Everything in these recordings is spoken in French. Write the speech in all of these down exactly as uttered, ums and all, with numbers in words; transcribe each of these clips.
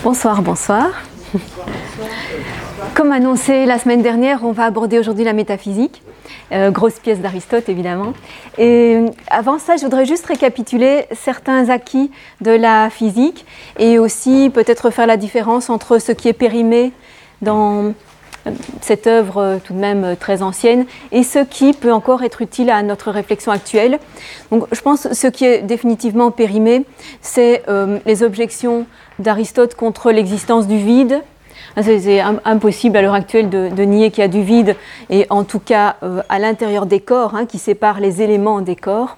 Bonsoir, bonsoir. Comme annoncé la semaine dernière, on va aborder aujourd'hui la métaphysique, euh, grosse pièce d'Aristote évidemment. Et avant ça, je voudrais juste récapituler certains acquis de la physique et aussi peut-être faire la différence entre ce qui est périmé dans cette œuvre tout de même très ancienne et ce qui peut encore être utile à notre réflexion actuelle. Donc, je pense que ce qui est définitivement périmé, c'est euh, les objections d'Aristote contre l'existence du vide. C'est impossible à l'heure actuelle de, de nier qu'il y a du vide, et en tout cas euh, à l'intérieur des corps, hein, qui séparent les éléments des corps.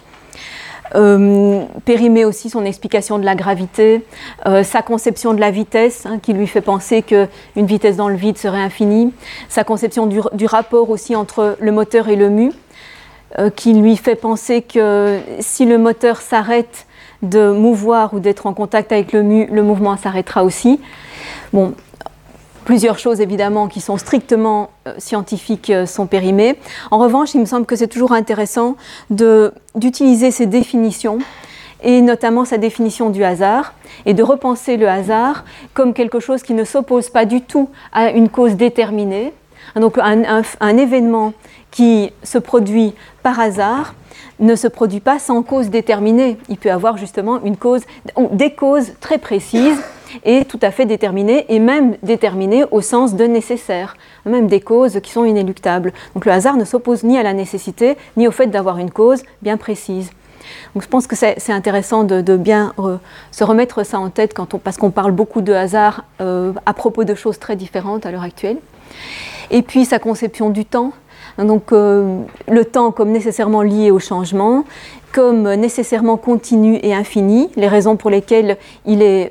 Euh, périmé aussi son explication de la gravité, euh, sa conception de la vitesse, hein, qui lui fait penser qu'une vitesse dans le vide serait infinie, sa conception du, du rapport aussi entre le moteur et le mu, euh, qui lui fait penser que si le moteur s'arrête de mouvoir ou d'être en contact avec le mu, le mouvement s'arrêtera aussi. Bon, plusieurs choses évidemment qui sont strictement euh, scientifiques euh, sont périmées. En revanche, il me semble que c'est toujours intéressant de, d'utiliser ces définitions, et notamment sa définition du hasard, et de repenser le hasard comme quelque chose qui ne s'oppose pas du tout à une cause déterminée. Donc un, un, un événement qui se produit par hasard ne se produit pas sans cause déterminée. Il peut y avoir justement une cause, des causes très précises et tout à fait déterminées, et même déterminées au sens de nécessaire, même des causes qui sont inéluctables. Donc le hasard ne s'oppose ni à la nécessité, ni au fait d'avoir une cause bien précise. Donc je pense que c'est, c'est intéressant de, de bien re, se remettre ça en tête, quand on, parce qu'on parle beaucoup de hasard euh, à propos de choses très différentes à l'heure actuelle. Et puis sa conception du temps. Donc euh, le temps comme nécessairement lié au changement, comme nécessairement continu et infini, les raisons pour lesquelles il est,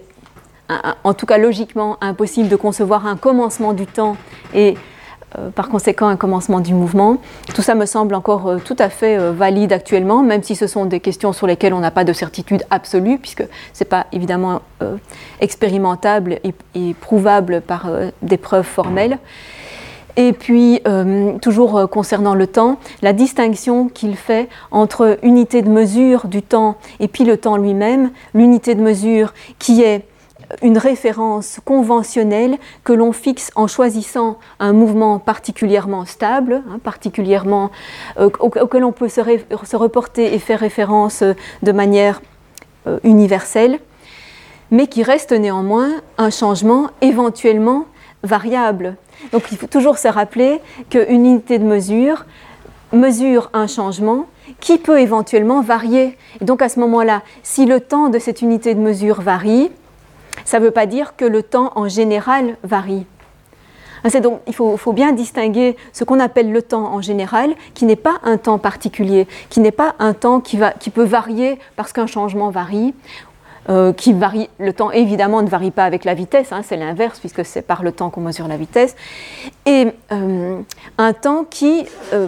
en tout cas logiquement, impossible de concevoir un commencement du temps et euh, par conséquent un commencement du mouvement. Tout ça me semble encore euh, tout à fait euh, valide actuellement, même si ce sont des questions sur lesquelles on n'a pas de certitude absolue, puisque ce n'est pas évidemment euh, expérimentable et, et prouvable par euh, des preuves formelles. Et puis, euh, toujours euh, concernant le temps, la distinction qu'il fait entre unité de mesure du temps et puis le temps lui-même, l'unité de mesure qui est une référence conventionnelle que l'on fixe en choisissant un mouvement particulièrement stable, hein, particulièrement, euh, auquel on peut se, ré, se reporter et faire référence euh, de manière euh, universelle, mais qui reste néanmoins un changement éventuellement variable. Donc il faut toujours se rappeler qu'une unité de mesure mesure un changement qui peut éventuellement varier. Et donc à ce moment-là, si le temps de cette unité de mesure varie, ça ne veut pas dire que le temps en général varie. C'est donc, il faut, faut bien distinguer ce qu'on appelle le temps en général, qui n'est pas un temps particulier, qui n'est pas un temps qui, va, qui peut varier parce qu'un changement varie. Euh, qui varie, le temps évidemment ne varie pas avec la vitesse, hein, c'est l'inverse puisque c'est par le temps qu'on mesure la vitesse, et euh, un temps qui euh,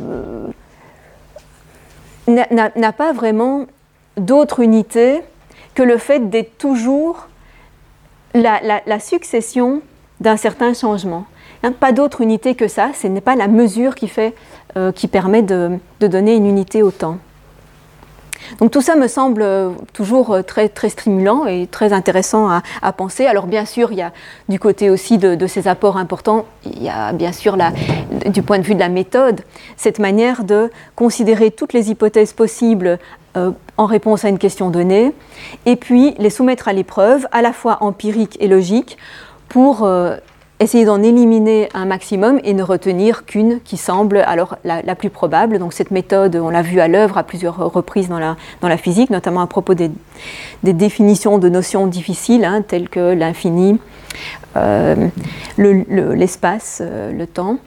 n'a, n'a pas vraiment d'autre unité que le fait d'être toujours la, la, la succession d'un certain changement. Hein, pas d'autre unité que ça, ce n'est pas la mesure qui, fait, euh, qui permet de, de donner une unité au temps. Donc tout ça me semble toujours très, très stimulant et très intéressant à, à penser. Alors bien sûr, il y a du côté aussi de, de ces apports importants, il y a bien sûr la, du point de vue de la méthode, cette manière de considérer toutes les hypothèses possibles euh, en réponse à une question donnée, et puis les soumettre à l'épreuve, à la fois empirique et logique, pour euh, essayer d'en éliminer un maximum et ne retenir qu'une qui semble alors la, la plus probable. Donc cette méthode, on l'a vu à l'œuvre à plusieurs reprises dans la, dans la physique, notamment à propos des, des définitions de notions difficiles, hein, telles que l'infini, euh, le, le, l'espace, euh, le temps.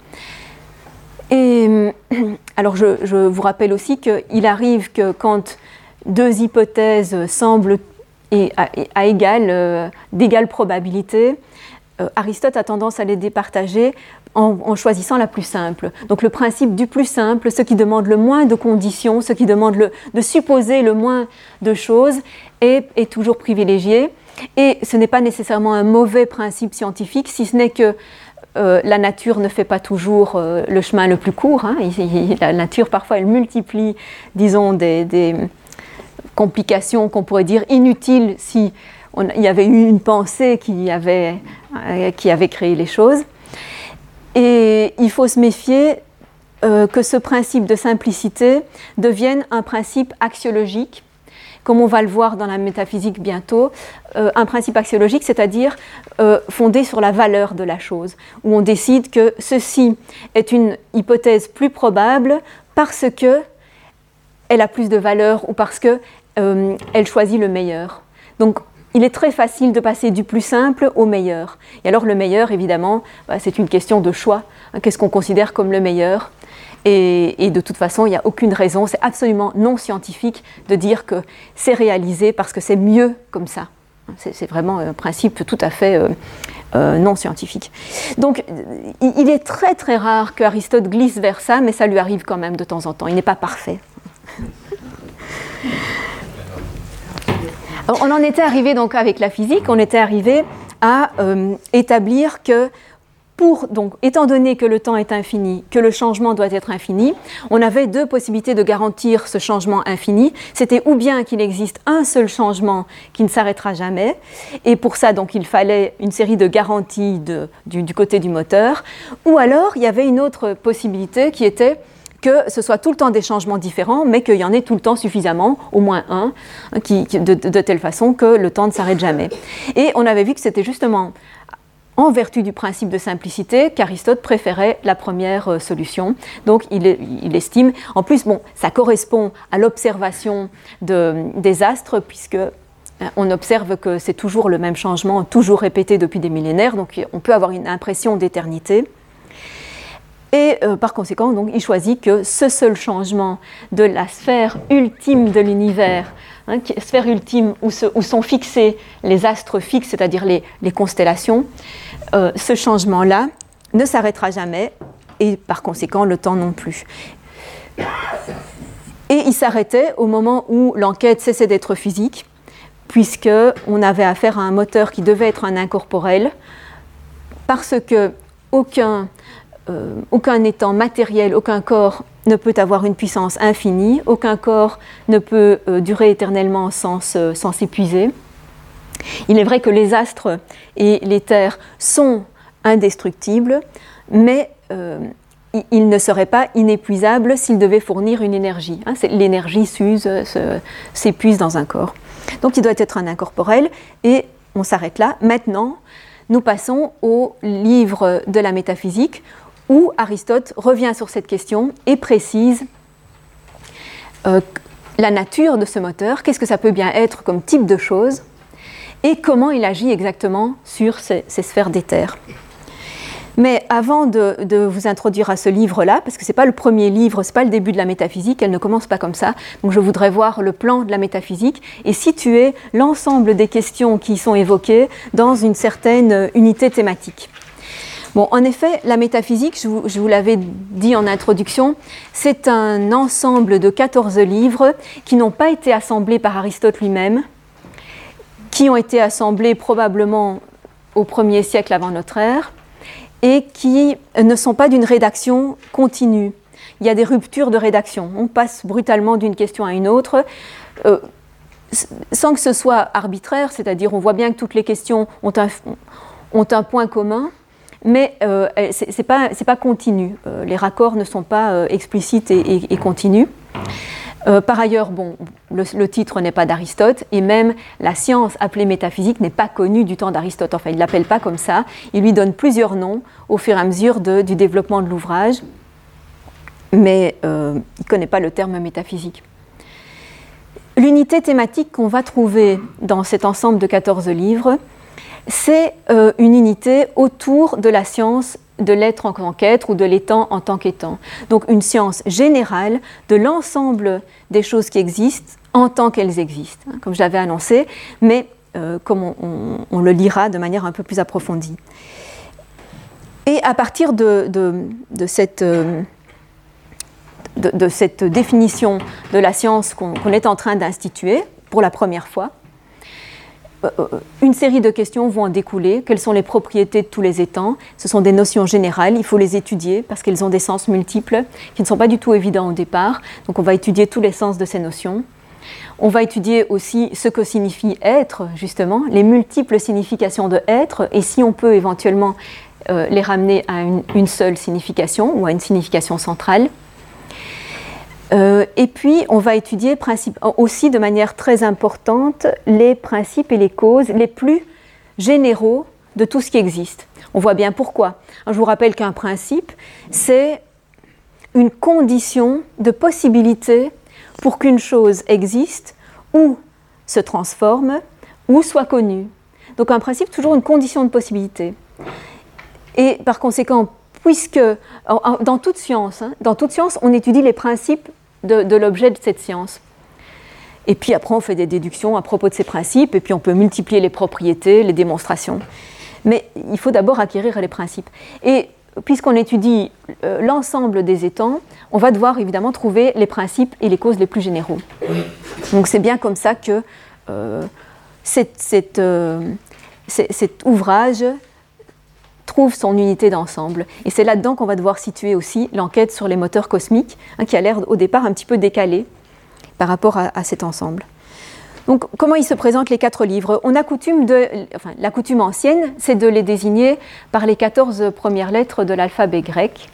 Et alors je, je vous rappelle aussi qu'il arrive que quand deux hypothèses semblent et à, à égale, euh, d'égale probabilité, Euh, Aristote a tendance à les départager en, en choisissant la plus simple. Donc le principe du plus simple, ce qui demande le moins de conditions, ce qui demande le, de supposer le moins de choses, est, est toujours privilégié. Et ce n'est pas nécessairement un mauvais principe scientifique, si ce n'est que euh, la nature ne fait pas toujours euh, le chemin le plus court. Hein. Il, il, la nature, parfois, elle multiplie, disons, des, des complications qu'on pourrait dire inutiles si on, il y avait eu une pensée qui avait, euh, qui avait créé les choses. Et il faut se méfier euh, que ce principe de simplicité devienne un principe axiologique, comme on va le voir dans la métaphysique bientôt, euh, un principe axiologique, c'est-à-dire euh, fondé sur la valeur de la chose, où on décide que ceci est une hypothèse plus probable parce qu'elle a plus de valeur ou parce qu'elle euh, choisit le meilleur. Donc, il est très facile de passer du plus simple au meilleur. Et alors, le meilleur, évidemment, bah, c'est une question de choix. Qu'est-ce qu'on considère comme le meilleur ? Et, et de toute façon, il n'y a aucune raison, c'est absolument non scientifique de dire que c'est réalisé parce que c'est mieux comme ça. C'est, c'est vraiment un principe tout à fait euh, euh, non scientifique. Donc, il, il est très très rare qu'Aristote glisse vers ça, mais ça lui arrive quand même de temps en temps. Il n'est pas parfait. Alors, on en était arrivé donc avec la physique, on était arrivé à euh, établir que Pour, donc, étant donné que le temps est infini, que le changement doit être infini, on avait deux possibilités de garantir ce changement infini. C'était ou bien qu'il existe un seul changement qui ne s'arrêtera jamais, et pour ça, donc, il fallait une série de garanties de, du, du côté du moteur, ou alors il y avait une autre possibilité qui était que ce soit tout le temps des changements différents, mais qu'il y en ait tout le temps suffisamment, au moins un, qui, de, de telle façon que le temps ne s'arrête jamais. Et on avait vu que c'était justement en vertu du principe de simplicité, qu'Aristote préférait la première euh, solution. Donc il, il estime, en plus, bon, ça correspond à l'observation de, des astres, puisque euh, on observe que c'est toujours le même changement, toujours répété depuis des millénaires, donc on peut avoir une impression d'éternité. Et euh, par conséquent, donc, il choisit que ce seul changement de la sphère ultime de l'univers, hein, qui, sphère ultime où, se, où sont fixés les astres fixes, c'est-à-dire les, les constellations, euh, ce changement-là ne s'arrêtera jamais, et par conséquent, le temps non plus. Et il s'arrêtait au moment où l'enquête cessait d'être physique, puisqu'on avait affaire à un moteur qui devait être un incorporel, parce que aucun... Euh, aucun étant matériel, aucun corps ne peut avoir une puissance infinie, aucun corps ne peut euh, durer éternellement sans, euh, sans s'épuiser. Il est vrai que les astres et les terres sont indestructibles, mais euh, ils ne seraient pas inépuisables s'ils devaient fournir une énergie. Hein, c'est, l'énergie s'use, se, s'épuise dans un corps. Donc il doit être un incorporel, et on s'arrête là. Maintenant, nous passons au livre de la métaphysique, où Aristote revient sur cette question et précise euh, la nature de ce moteur, qu'est-ce que ça peut bien être comme type de chose, et comment il agit exactement sur ces, ces sphères d'éther. Mais avant de, de vous introduire à ce livre-là, parce que ce n'est pas le premier livre, ce n'est pas le début de la métaphysique, elle ne commence pas comme ça, donc je voudrais voir le plan de la métaphysique et situer l'ensemble des questions qui y sont évoquées dans une certaine unité thématique. Bon, en effet, la métaphysique, je vous, je vous l'avais dit en introduction, c'est un ensemble de quatorze livres qui n'ont pas été assemblés par Aristote lui-même, qui ont été assemblés probablement au premier siècle avant notre ère, et qui ne sont pas d'une rédaction continue. Il y a des ruptures de rédaction. On passe brutalement d'une question à une autre, euh, sans que ce soit arbitraire, c'est-à-dire on voit bien que toutes les questions ont un, ont un point commun, mais euh, c'est, c'est pas, c'est pas continu. Euh, les raccords ne sont pas euh, explicites et, et, et continus. Euh, par ailleurs, bon, le, le titre n'est pas d'Aristote, et même la science appelée métaphysique n'est pas connue du temps d'Aristote. Enfin, il ne l'appelle pas comme ça. Il lui donne plusieurs noms au fur et à mesure de, du développement de l'ouvrage, mais euh, il ne connaît pas le terme métaphysique. L'unité thématique qu'on va trouver dans cet ensemble de quatorze livres, c'est euh, une unité autour de la science de l'être en tant qu'être ou de l'étant en tant qu'étant. Donc une science générale de l'ensemble des choses qui existent en tant qu'elles existent, hein, comme je l'avais annoncé, mais euh, comme on, on, on le lira de manière un peu plus approfondie. Et à partir de, de, de, cette, euh, de, de cette définition de la science qu'on, qu'on est en train d'instituer pour la première fois, une série de questions vont en découler. Quelles sont les propriétés de tous les étangs ? Ce sont des notions générales, il faut les étudier parce qu'elles ont des sens multiples qui ne sont pas du tout évidents au départ. Donc on va étudier tous les sens de ces notions. On va étudier aussi ce que signifie être, justement, les multiples significations de être, et si on peut éventuellement euh, les ramener à une, une seule signification ou à une signification centrale. Euh, et puis, on va étudier principe, aussi de manière très importante les principes et les causes les plus généraux de tout ce qui existe. On voit bien pourquoi. Alors, je vous rappelle qu'un principe, c'est une condition de possibilité pour qu'une chose existe ou se transforme ou soit connue. Donc un principe, toujours une condition de possibilité. Et par conséquent, puisque dans toute science, hein, dans toute science, on étudie les principes de, de l'objet de cette science. Et puis après, on fait des déductions à propos de ces principes, et puis on peut multiplier les propriétés, les démonstrations. Mais il faut d'abord acquérir les principes. Et puisqu'on étudie euh, l'ensemble des étangs, on va devoir évidemment trouver les principes et les causes les plus généraux. Donc c'est bien comme ça que euh, cette, cette, euh, c'est, cet ouvrage trouve son unité d'ensemble. Et c'est là-dedans qu'on va devoir situer aussi l'enquête sur les moteurs cosmiques, hein, qui a l'air au départ un petit peu décalée par rapport à, à cet ensemble. Donc, comment ils se présentent les quatre livres ? On a coutume de, enfin, la coutume ancienne, c'est de les désigner par les quatorze premières lettres de l'alphabet grec.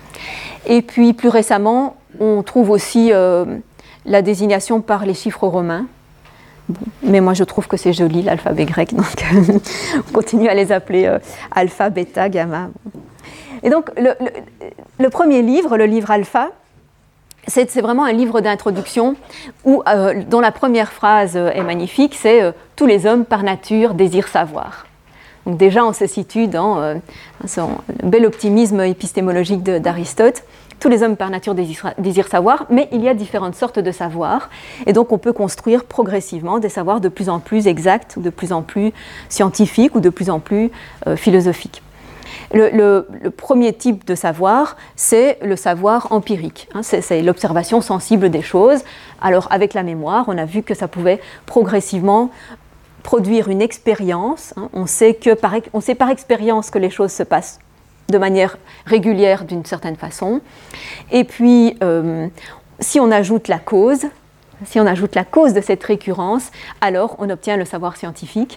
Et puis, plus récemment, on trouve aussi euh, la désignation par les chiffres romains. Bon, mais moi, je trouve que c'est joli, l'alphabet grec, donc on continue à les appeler euh, alpha, bêta, gamma. Et donc, le, le, le premier livre, le livre alpha, C'est, c'est vraiment un livre d'introduction où, euh, dont la première phrase euh, est magnifique, c'est euh, « Tous les hommes par nature désirent savoir ». Donc déjà, on se situe dans euh, son bel optimisme épistémologique de, d'Aristote. Tous les hommes par nature désirent, désirent savoir, mais il y a différentes sortes de savoirs. Et donc, on peut construire progressivement des savoirs de plus en plus exacts, ou de plus en plus scientifiques, ou de plus en plus euh, philosophiques. Le, le, le premier type de savoir, c'est le savoir empirique. Hein, c'est, c'est l'observation sensible des choses. Alors, avec la mémoire, on a vu que ça pouvait progressivement produire une expérience. Hein. On sait que par, on sait par expérience que les choses se passent de manière régulière d'une certaine façon. Et puis, euh, si on ajoute la cause, si on ajoute la cause de cette récurrence, alors on obtient le savoir scientifique.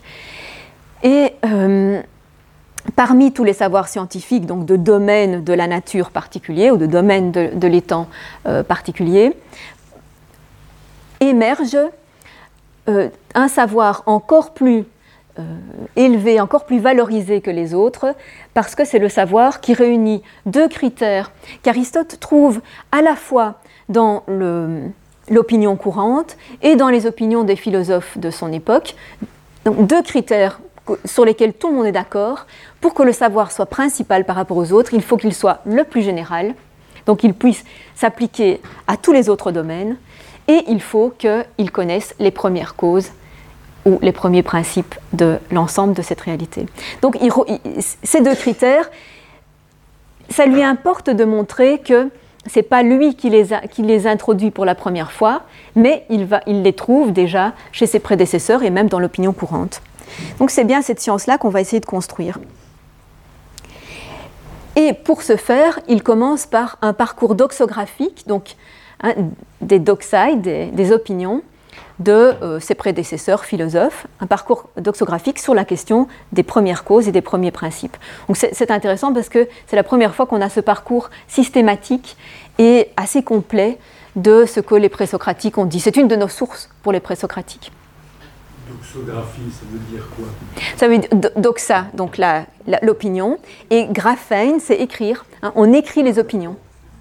Et euh, parmi tous les savoirs scientifiques, donc de domaines de la nature particulier ou de domaines de, de l'étang euh, particulier, émerge euh, un savoir encore plus euh, élevé, encore plus valorisé que les autres, parce que c'est le savoir qui réunit deux critères qu'Aristote trouve à la fois dans le, l'opinion courante et dans les opinions des philosophes de son époque. Donc deux critères sur lesquels tout le monde est d'accord. Pour que le savoir soit principal par rapport aux autres, il faut qu'il soit le plus général, donc qu'il puisse s'appliquer à tous les autres domaines, et il faut qu'il connaisse les premières causes ou les premiers principes de l'ensemble de cette réalité. Donc il, il, ces deux critères, ça lui importe de montrer que ce n'est pas lui qui les, a, qui les introduit pour la première fois, mais il, va, il les trouve déjà chez ses prédécesseurs et même dans l'opinion courante. Donc c'est bien cette science-là qu'on va essayer de construire. Et pour ce faire, il commence par un parcours doxographique, donc hein, des doxai, des, des opinions de euh, ses prédécesseurs philosophes, un parcours doxographique sur la question des premières causes et des premiers principes. Donc c'est, c'est intéressant parce que c'est la première fois qu'on a ce parcours systématique et assez complet de ce que les présocratiques ont dit. C'est une de nos sources pour les présocratiques. Doxographie, ça veut dire quoi ? Ça veut dire doxa, donc la, la, l'opinion, et graphein, c'est écrire. Hein, on écrit les opinions.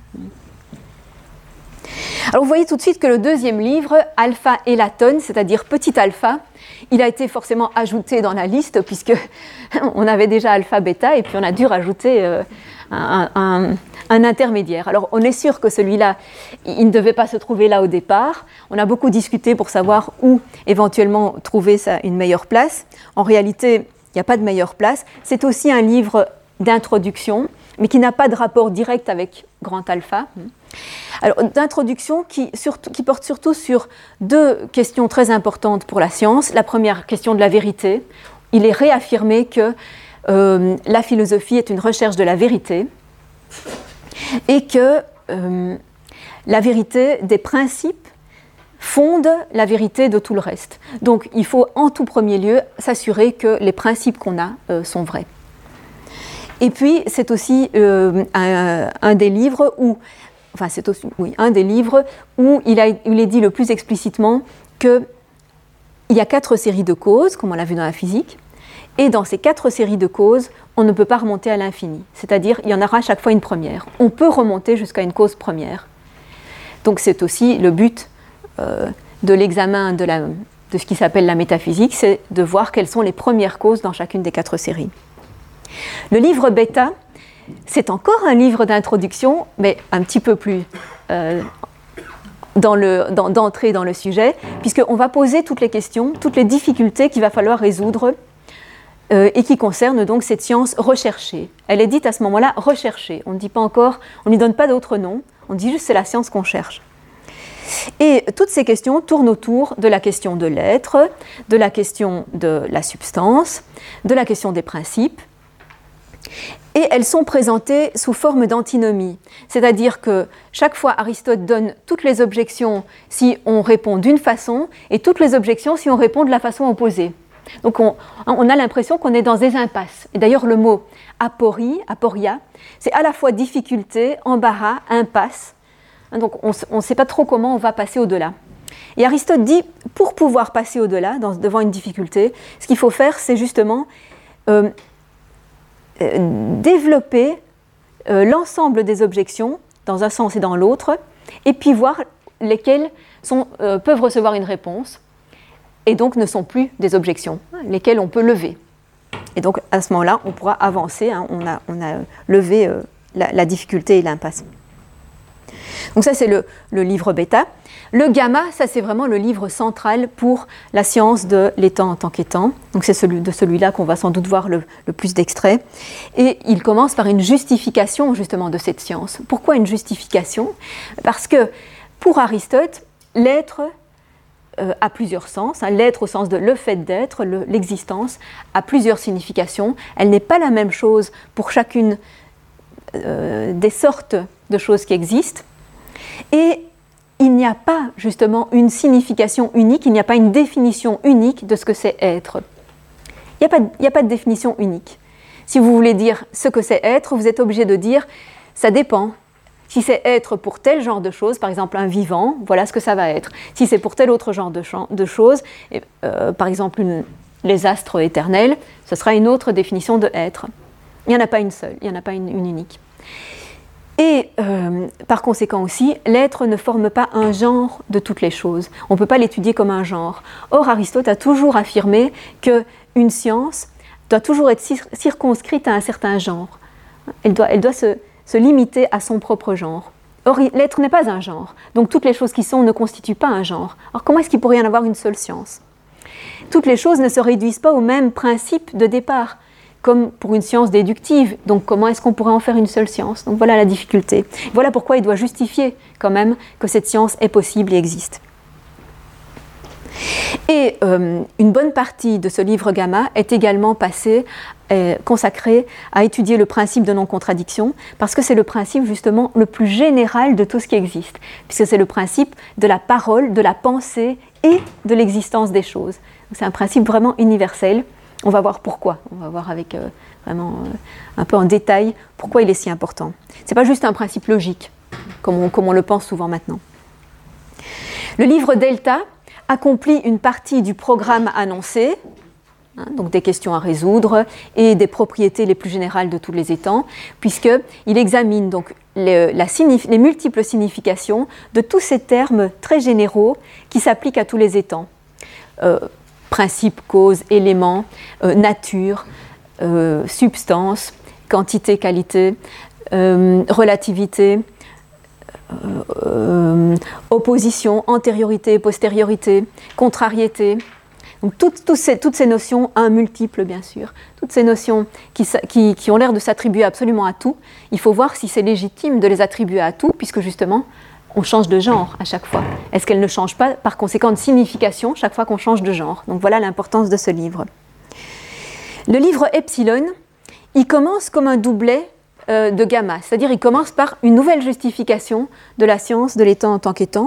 Alors vous voyez tout de suite que le deuxième livre, Alpha Elaton, c'est-à-dire Petit Alpha, il a été forcément ajouté dans la liste puisque on avait déjà Alpha, Bêta et puis on a dû rajouter euh, un, un, un intermédiaire. Alors on est sûr que celui-là, il ne devait pas se trouver là au départ. On a beaucoup discuté pour savoir où éventuellement trouver ça, une meilleure place. En réalité, il n'y a pas de meilleure place. C'est aussi un livre d'introduction, mais qui n'a pas de rapport direct avec Grand Alpha. Alors, d'introduction qui, surtout, qui porte surtout sur deux questions très importantes pour la science. La première question de la vérité. Il est réaffirmé que euh, la philosophie est une recherche de la vérité et que euh, la vérité des principes fonde la vérité de tout le reste. Donc il faut en tout premier lieu s'assurer que les principes qu'on a euh, sont vrais. Et puis c'est aussi euh, un, un des livres où, enfin c'est aussi, oui, un des livres où il, a, il est dit le plus explicitement qu'il y a quatre séries de causes, comme on l'a vu dans la physique, et dans ces quatre séries de causes, on ne peut pas remonter à l'infini. C'est-à-dire, il y en aura à chaque fois une première. On peut remonter jusqu'à une cause première. Donc c'est aussi le but euh, de l'examen de, la, de ce qui s'appelle la métaphysique, c'est de voir quelles sont les premières causes dans chacune des quatre séries. Le livre Bêta, c'est encore un livre d'introduction, mais un petit peu plus euh, dans le, dans, d'entrée dans le sujet, puisqu'on va poser toutes les questions, toutes les difficultés qu'il va falloir résoudre euh, et qui concernent donc cette science recherchée. Elle est dite à ce moment-là recherchée. On ne dit pas encore, on ne lui donne pas d'autre nom, on dit juste c'est la science qu'on cherche. Et toutes ces questions tournent autour de la question de l'être, de la question de la substance, de la question des principes, et elles sont présentées sous forme d'antinomie. C'est-à-dire que chaque fois Aristote donne toutes les objections si on répond d'une façon et toutes les objections si on répond de la façon opposée. Donc on, on a l'impression qu'on est dans des impasses. Et d'ailleurs le mot aporie, aporia, c'est à la fois difficulté, embarras, impasse. Donc on ne sait pas trop comment on va passer au-delà. Et Aristote dit, pour pouvoir passer au-delà, dans, devant une difficulté, ce qu'il faut faire, c'est justement euh, euh, développer euh, l'ensemble des objections, dans un sens et dans l'autre, et puis voir lesquelles sont, euh, peuvent recevoir une réponse, et donc ne sont plus des objections, lesquelles on peut lever. Et donc à ce moment-là, on pourra avancer, hein, on, a, on a levé euh, la, la difficulté et l'impasse. Donc ça c'est le, le livre Bêta. Le Gamma, ça c'est vraiment le livre central pour la science de l'étant en tant qu'étant. Donc c'est celui, de celui-là qu'on va sans doute voir le, le plus d'extraits. Et il commence par une justification justement de cette science. Pourquoi une justification ? Parce que pour Aristote, l'être euh, a plusieurs sens. Hein. L'être au sens de le fait d'être, le, l'existence, a plusieurs significations. Elle n'est pas la même chose pour chacune euh, des sortes de choses qui existent. Et il n'y a pas justement une signification unique, il n'y a pas une définition unique de ce que c'est être. Il n'y a pas, il n'y a pas de définition unique. Si vous voulez dire ce que c'est être, vous êtes obligé de dire ça dépend. Si c'est être pour tel genre de choses, par exemple un vivant, voilà ce que ça va être. Si c'est pour tel autre genre de, ch- de choses, euh, par exemple une, les astres éternels, ce sera une autre définition de être. Il n'y en a pas une seule, il n'y en a pas une, une unique. Et euh, par conséquent aussi, l'être ne forme pas un genre de toutes les choses. On ne peut pas l'étudier comme un genre. Or, Aristote a toujours affirmé qu'une science doit toujours être cir- circonscrite à un certain genre. Elle doit, elle doit se, se limiter à son propre genre. Or, l'être n'est pas un genre. Donc, toutes les choses qui sont ne constituent pas un genre. Alors, comment est-ce qu'il pourrait y en avoir une seule science ? Toutes les choses ne se réduisent pas au même principe de départ, comme pour une science déductive. Donc comment est-ce qu'on pourrait en faire une seule science ? Donc voilà la difficulté. Voilà pourquoi il doit justifier quand même que cette science est possible et existe. Et euh, une bonne partie de ce livre Gamma est également passée, euh, consacrée à étudier le principe de non-contradiction, parce que c'est le principe justement le plus général de tout ce qui existe, puisque c'est le principe de la parole, de la pensée et de l'existence des choses. Donc, c'est un principe vraiment universel. On va voir pourquoi, on va voir avec euh, vraiment euh, un peu en détail pourquoi il est si important. Ce n'est pas juste un principe logique, comme on, comme on le pense souvent maintenant. Le livre Delta accomplit une partie du programme annoncé, hein, donc des questions à résoudre et des propriétés les plus générales de tous les étangs, puisqu'il examine donc les, la signif- les multiples significations de tous ces termes très généraux qui s'appliquent à tous les étangs. Euh, Principe, cause, élément, euh, nature, euh, substance, quantité, qualité, euh, relativité, euh, euh, opposition, antériorité, postériorité, contrariété. Donc toutes, toutes, ces, toutes ces notions, un multiple bien sûr, toutes ces notions qui, qui, qui ont l'air de s'attribuer absolument à tout, il faut voir si c'est légitime de les attribuer à tout, puisque justement, on change de genre à chaque fois. Est-ce qu'elle ne change pas par conséquent de signification chaque fois qu'on change de genre ? Donc voilà l'importance de ce livre. Le livre Epsilon, il commence comme un doublet euh, de Gamma, c'est-à-dire il commence par une nouvelle justification de la science de l'étant en tant qu'étant.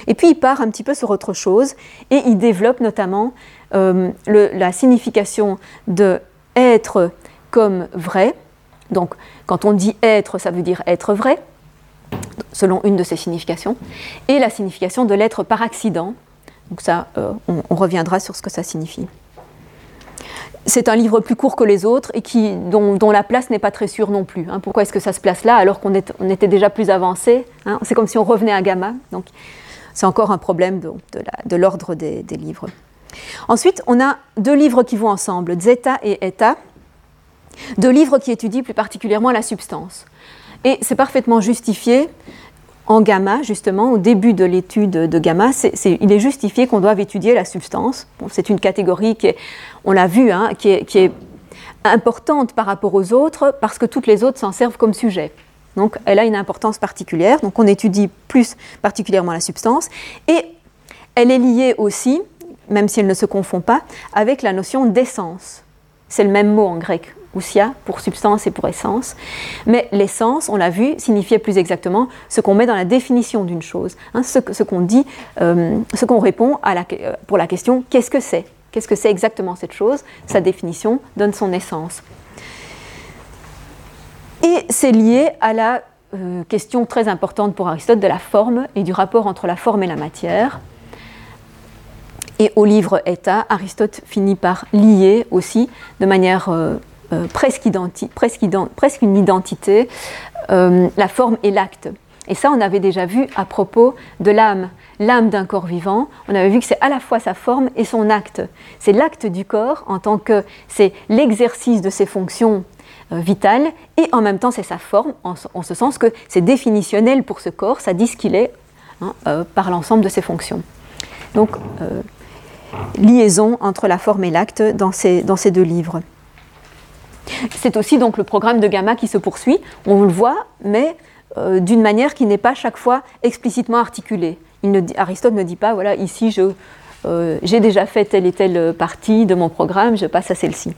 Et puis il part un petit peu sur autre chose et il développe notamment euh, le, la signification de être comme vrai. Donc quand on dit être, ça veut dire être vrai, selon une de ses significations, et la signification de l'être par accident. Donc ça, euh, on, on reviendra sur ce que ça signifie. C'est un livre plus court que les autres et qui, dont, dont la place n'est pas très sûre non plus. Hein. Pourquoi est-ce que ça se place là alors qu'on est, on était déjà plus avancé, hein? C'est comme si on revenait à Gamma. Donc c'est encore un problème de, de, la, de l'ordre des, des livres. Ensuite, on a deux livres qui vont ensemble, Zeta et Eta, deux livres qui étudient plus particulièrement la substance. Et c'est parfaitement justifié en Gamma, justement, au début de l'étude de Gamma, c'est, c'est, il est justifié qu'on doive étudier la substance. Bon, c'est une catégorie qui est, on l'a vu, hein, qui est, qui est importante par rapport aux autres, parce que toutes les autres s'en servent comme sujet. Donc, elle a une importance particulière. Donc, on étudie plus particulièrement la substance. Et elle est liée aussi, même si elle ne se confond pas, avec la notion d'essence. C'est le même mot en grec, ousia, pour substance et pour essence. Mais l'essence, on l'a vu, signifiait plus exactement ce qu'on met dans la définition d'une chose. Hein, ce, ce qu'on dit, euh, ce qu'on répond à la, pour la question « qu'est-ce que c'est ?» Qu'est-ce que c'est exactement cette chose? Sa définition donne son essence. Et c'est lié à la euh, question très importante pour Aristote de la forme et du rapport entre la forme et la matière. Et au livre Eta, Aristote finit par lier aussi, de manière euh, euh, presque, identi- presque, ident- presque une identité, euh, la forme et l'acte. Et ça, on avait déjà vu à propos de l'âme. L'âme d'un corps vivant, on avait vu que c'est à la fois sa forme et son acte. C'est l'acte du corps en tant que c'est l'exercice de ses fonctions euh, vitales et en même temps c'est sa forme, en, en ce sens que c'est définitionnel pour ce corps, ça dit ce qu'il est hein, euh, par l'ensemble de ses fonctions. Donc, euh, liaison entre la forme et l'acte dans ces, dans ces deux livres. C'est aussi donc le programme de Gamma qui se poursuit, on le voit, mais euh, d'une manière qui n'est pas chaque fois explicitement articulée. Il ne dit, Aristote ne dit pas, voilà, ici je, euh, j'ai déjà fait telle et telle partie de mon programme, je passe à celle-ci.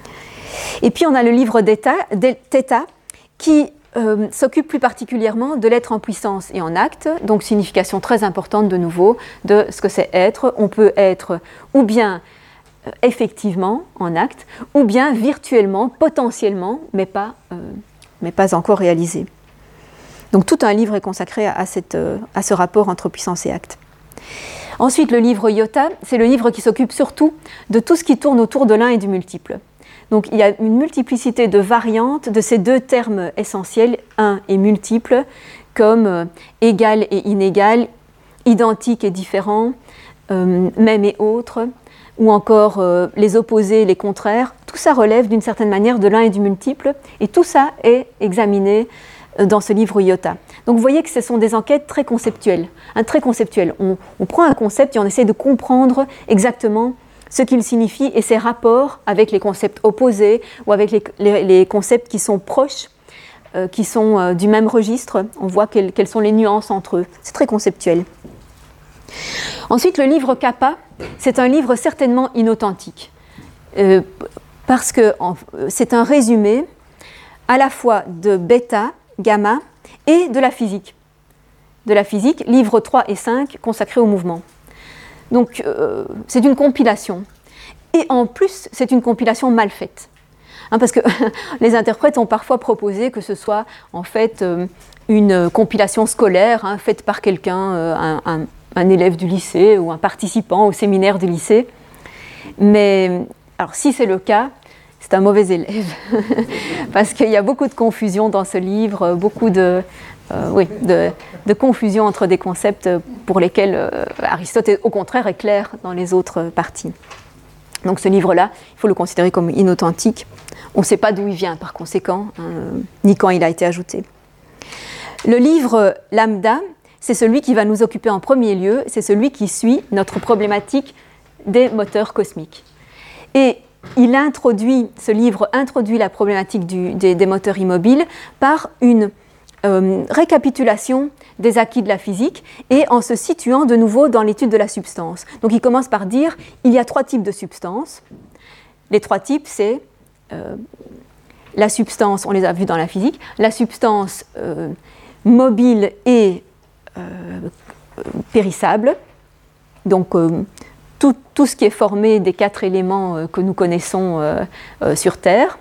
Et puis on a le livre d'Eta qui euh, s'occupe plus particulièrement de l'être en puissance et en acte, donc signification très importante de nouveau de ce que c'est être. On peut être ou bien euh, effectivement en acte, ou bien virtuellement, potentiellement, mais pas, euh, mais pas encore réalisé. Donc tout un livre est consacré à, cette, à ce rapport entre puissance et acte. Ensuite, le livre Iota, c'est le livre qui s'occupe surtout de tout ce qui tourne autour de l'un et du multiple. Donc il y a une multiplicité de variantes de ces deux termes essentiels, un et multiple, comme euh, égal et inégal, identique et différent, euh, même et autre, ou encore euh, les opposés, les contraires. Tout ça relève d'une certaine manière de l'un et du multiple, et tout ça est examiné dans ce livre Iota. Donc vous voyez que ce sont des enquêtes très conceptuelles, hein, très conceptuelles. On, on prend un concept et on essaie de comprendre exactement ce qu'il signifie et ses rapports avec les concepts opposés ou avec les, les, les concepts qui sont proches, euh, qui sont euh, du même registre. On voit quelles, quelles sont les nuances entre eux. C'est très conceptuel. Ensuite, le livre Kappa, c'est un livre certainement inauthentique, euh, parce que en, c'est un résumé à la fois de bêta, gamma et de la physique. De la physique, livres trois et cinq consacrés au mouvement. Donc euh, c'est une compilation. Et en plus, c'est une compilation mal faite. Hein, parce que les interprètes ont parfois proposé que ce soit en fait euh, une compilation scolaire hein, faite par quelqu'un, euh, un, un, un élève du lycée ou un participant au séminaire du lycée. Mais alors si c'est le cas, c'est un mauvais élève, parce qu'il y a beaucoup de confusion dans ce livre, beaucoup de, euh, oui, de, de confusion entre des concepts pour lesquels euh, Aristote, est, au contraire, est clair dans les autres parties. Donc ce livre-là, il faut le considérer comme inauthentique. On ne sait pas d'où il vient, par conséquent, hein, ni quand il a été ajouté. Le livre Lambda, c'est celui qui va nous occuper en premier lieu, c'est celui qui suit notre problématique des moteurs cosmiques. Et il introduit, ce livre introduit la problématique du, des, des moteurs immobiles par une euh, récapitulation des acquis de la physique et en se situant de nouveau dans l'étude de la substance. Donc il commence par dire il y a trois types de substances. Les trois types, c'est euh, la substance, on les a vus dans la physique, la substance euh, mobile et euh, périssable. Donc, euh, tout, tout ce qui est formé des quatre éléments euh, que nous connaissons euh, euh, sur Terre,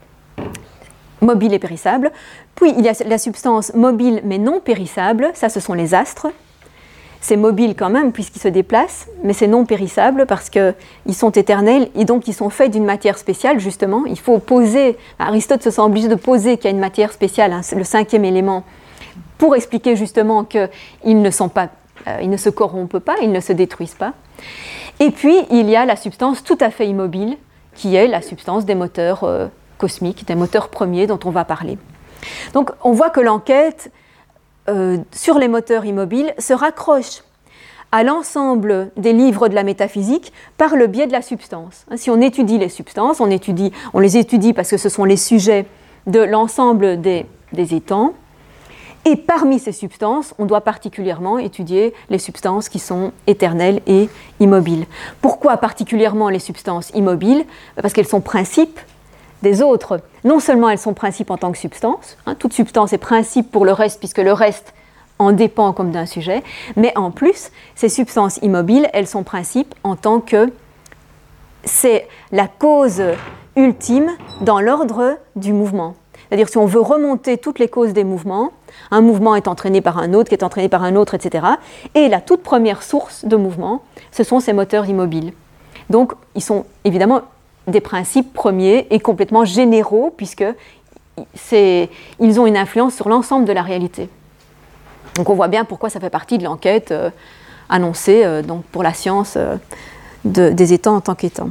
mobile et périssable. Puis, il y a la substance mobile mais non périssable, ça, ce sont les astres. C'est mobile quand même, puisqu'ils se déplacent, mais c'est non périssable parce qu'ils sont éternels et donc ils sont faits d'une matière spéciale, justement. Il faut poser, Aristote se sent obligé de poser qu'il y a une matière spéciale, hein, le cinquième élément, pour expliquer justement qu'ils ne sont pas, euh, ils ne se corrompent pas, ils ne se détruisent pas. Et puis, il y a la substance tout à fait immobile, qui est la substance des moteurs euh, cosmiques, des moteurs premiers dont on va parler. Donc, on voit que l'enquête euh, sur les moteurs immobiles se raccroche à l'ensemble des livres de la métaphysique par le biais de la substance. Si on étudie les substances, on, étudie, on les étudie parce que ce sont les sujets de l'ensemble des, des étangs. Et parmi ces substances, on doit particulièrement étudier les substances qui sont éternelles et immobiles. Pourquoi particulièrement les substances immobiles ? Parce qu'elles sont principes des autres. Non seulement elles sont principes en tant que substance, hein, toute substance est principe pour le reste, puisque le reste en dépend comme d'un sujet, mais en plus, ces substances immobiles, elles sont principes en tant que c'est la cause ultime dans l'ordre du mouvement. C'est-à-dire, si on veut remonter toutes les causes des mouvements, un mouvement est entraîné par un autre, qui est entraîné par un autre, et cetera. Et la toute première source de mouvement, ce sont ces moteurs immobiles. Donc, ils sont évidemment des principes premiers et complètement généraux, puisque c'est, ils ont une influence sur l'ensemble de la réalité. Donc, on voit bien pourquoi ça fait partie de l'enquête euh, annoncée euh, donc pour la science euh, de, des étangs en tant qu'étangs.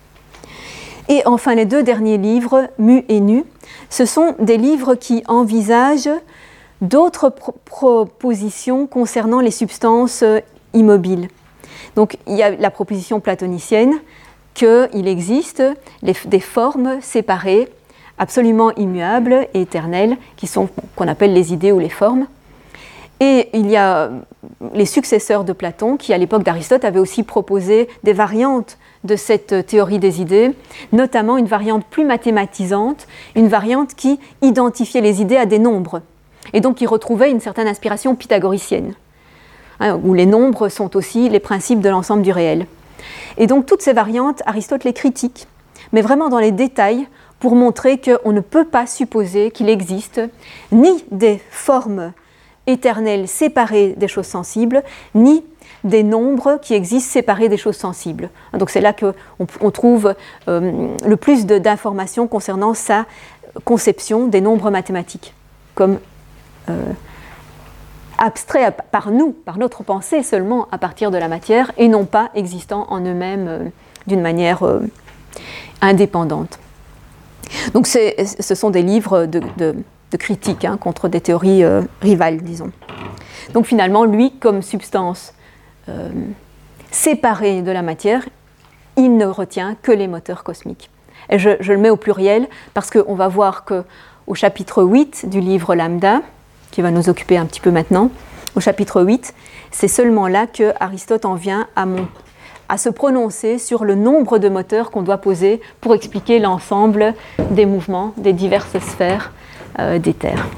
Et enfin, les deux derniers livres, Mu et Nu, ce sont des livres qui envisagent d'autres pro- propositions concernant les substances immobiles. Donc, il y a la proposition platonicienne qu'il existe les, des formes séparées, absolument immuables et éternelles, qui sont, qu'on appelle les idées ou les formes. Et il y a les successeurs de Platon, qui à l'époque d'Aristote avaient aussi proposé des variantes de cette théorie des idées, notamment une variante plus mathématisante, une variante qui identifiait les idées à des nombres, et donc qui retrouvait une certaine inspiration pythagoricienne, hein, où les nombres sont aussi les principes de l'ensemble du réel. Et donc toutes ces variantes, Aristote les critique, mais vraiment dans les détails, pour montrer qu'on ne peut pas supposer qu'il existe ni des formes éternelles séparées des choses sensibles, ni des nombres qui existent séparés des choses sensibles. Donc c'est là qu'on on trouve euh, le plus de, d'informations concernant sa conception des nombres mathématiques, comme euh, abstraits par nous, par notre pensée seulement à partir de la matière, et non pas existant en eux-mêmes euh, d'une manière euh, indépendante. Donc c'est, ce sont des livres de, de, de critique hein, contre des théories euh, rivales, disons. Donc finalement, lui, comme substance Euh, séparé de la matière, il ne retient que les moteurs cosmiques. Et je, je le mets au pluriel parce qu'on va voir qu'au chapitre huit du livre Lambda, qui va nous occuper un petit peu maintenant, au chapitre huit, c'est seulement là que Aristote en vient à, mon, à se prononcer sur le nombre de moteurs qu'on doit poser pour expliquer l'ensemble des mouvements des diverses sphères euh, des terres.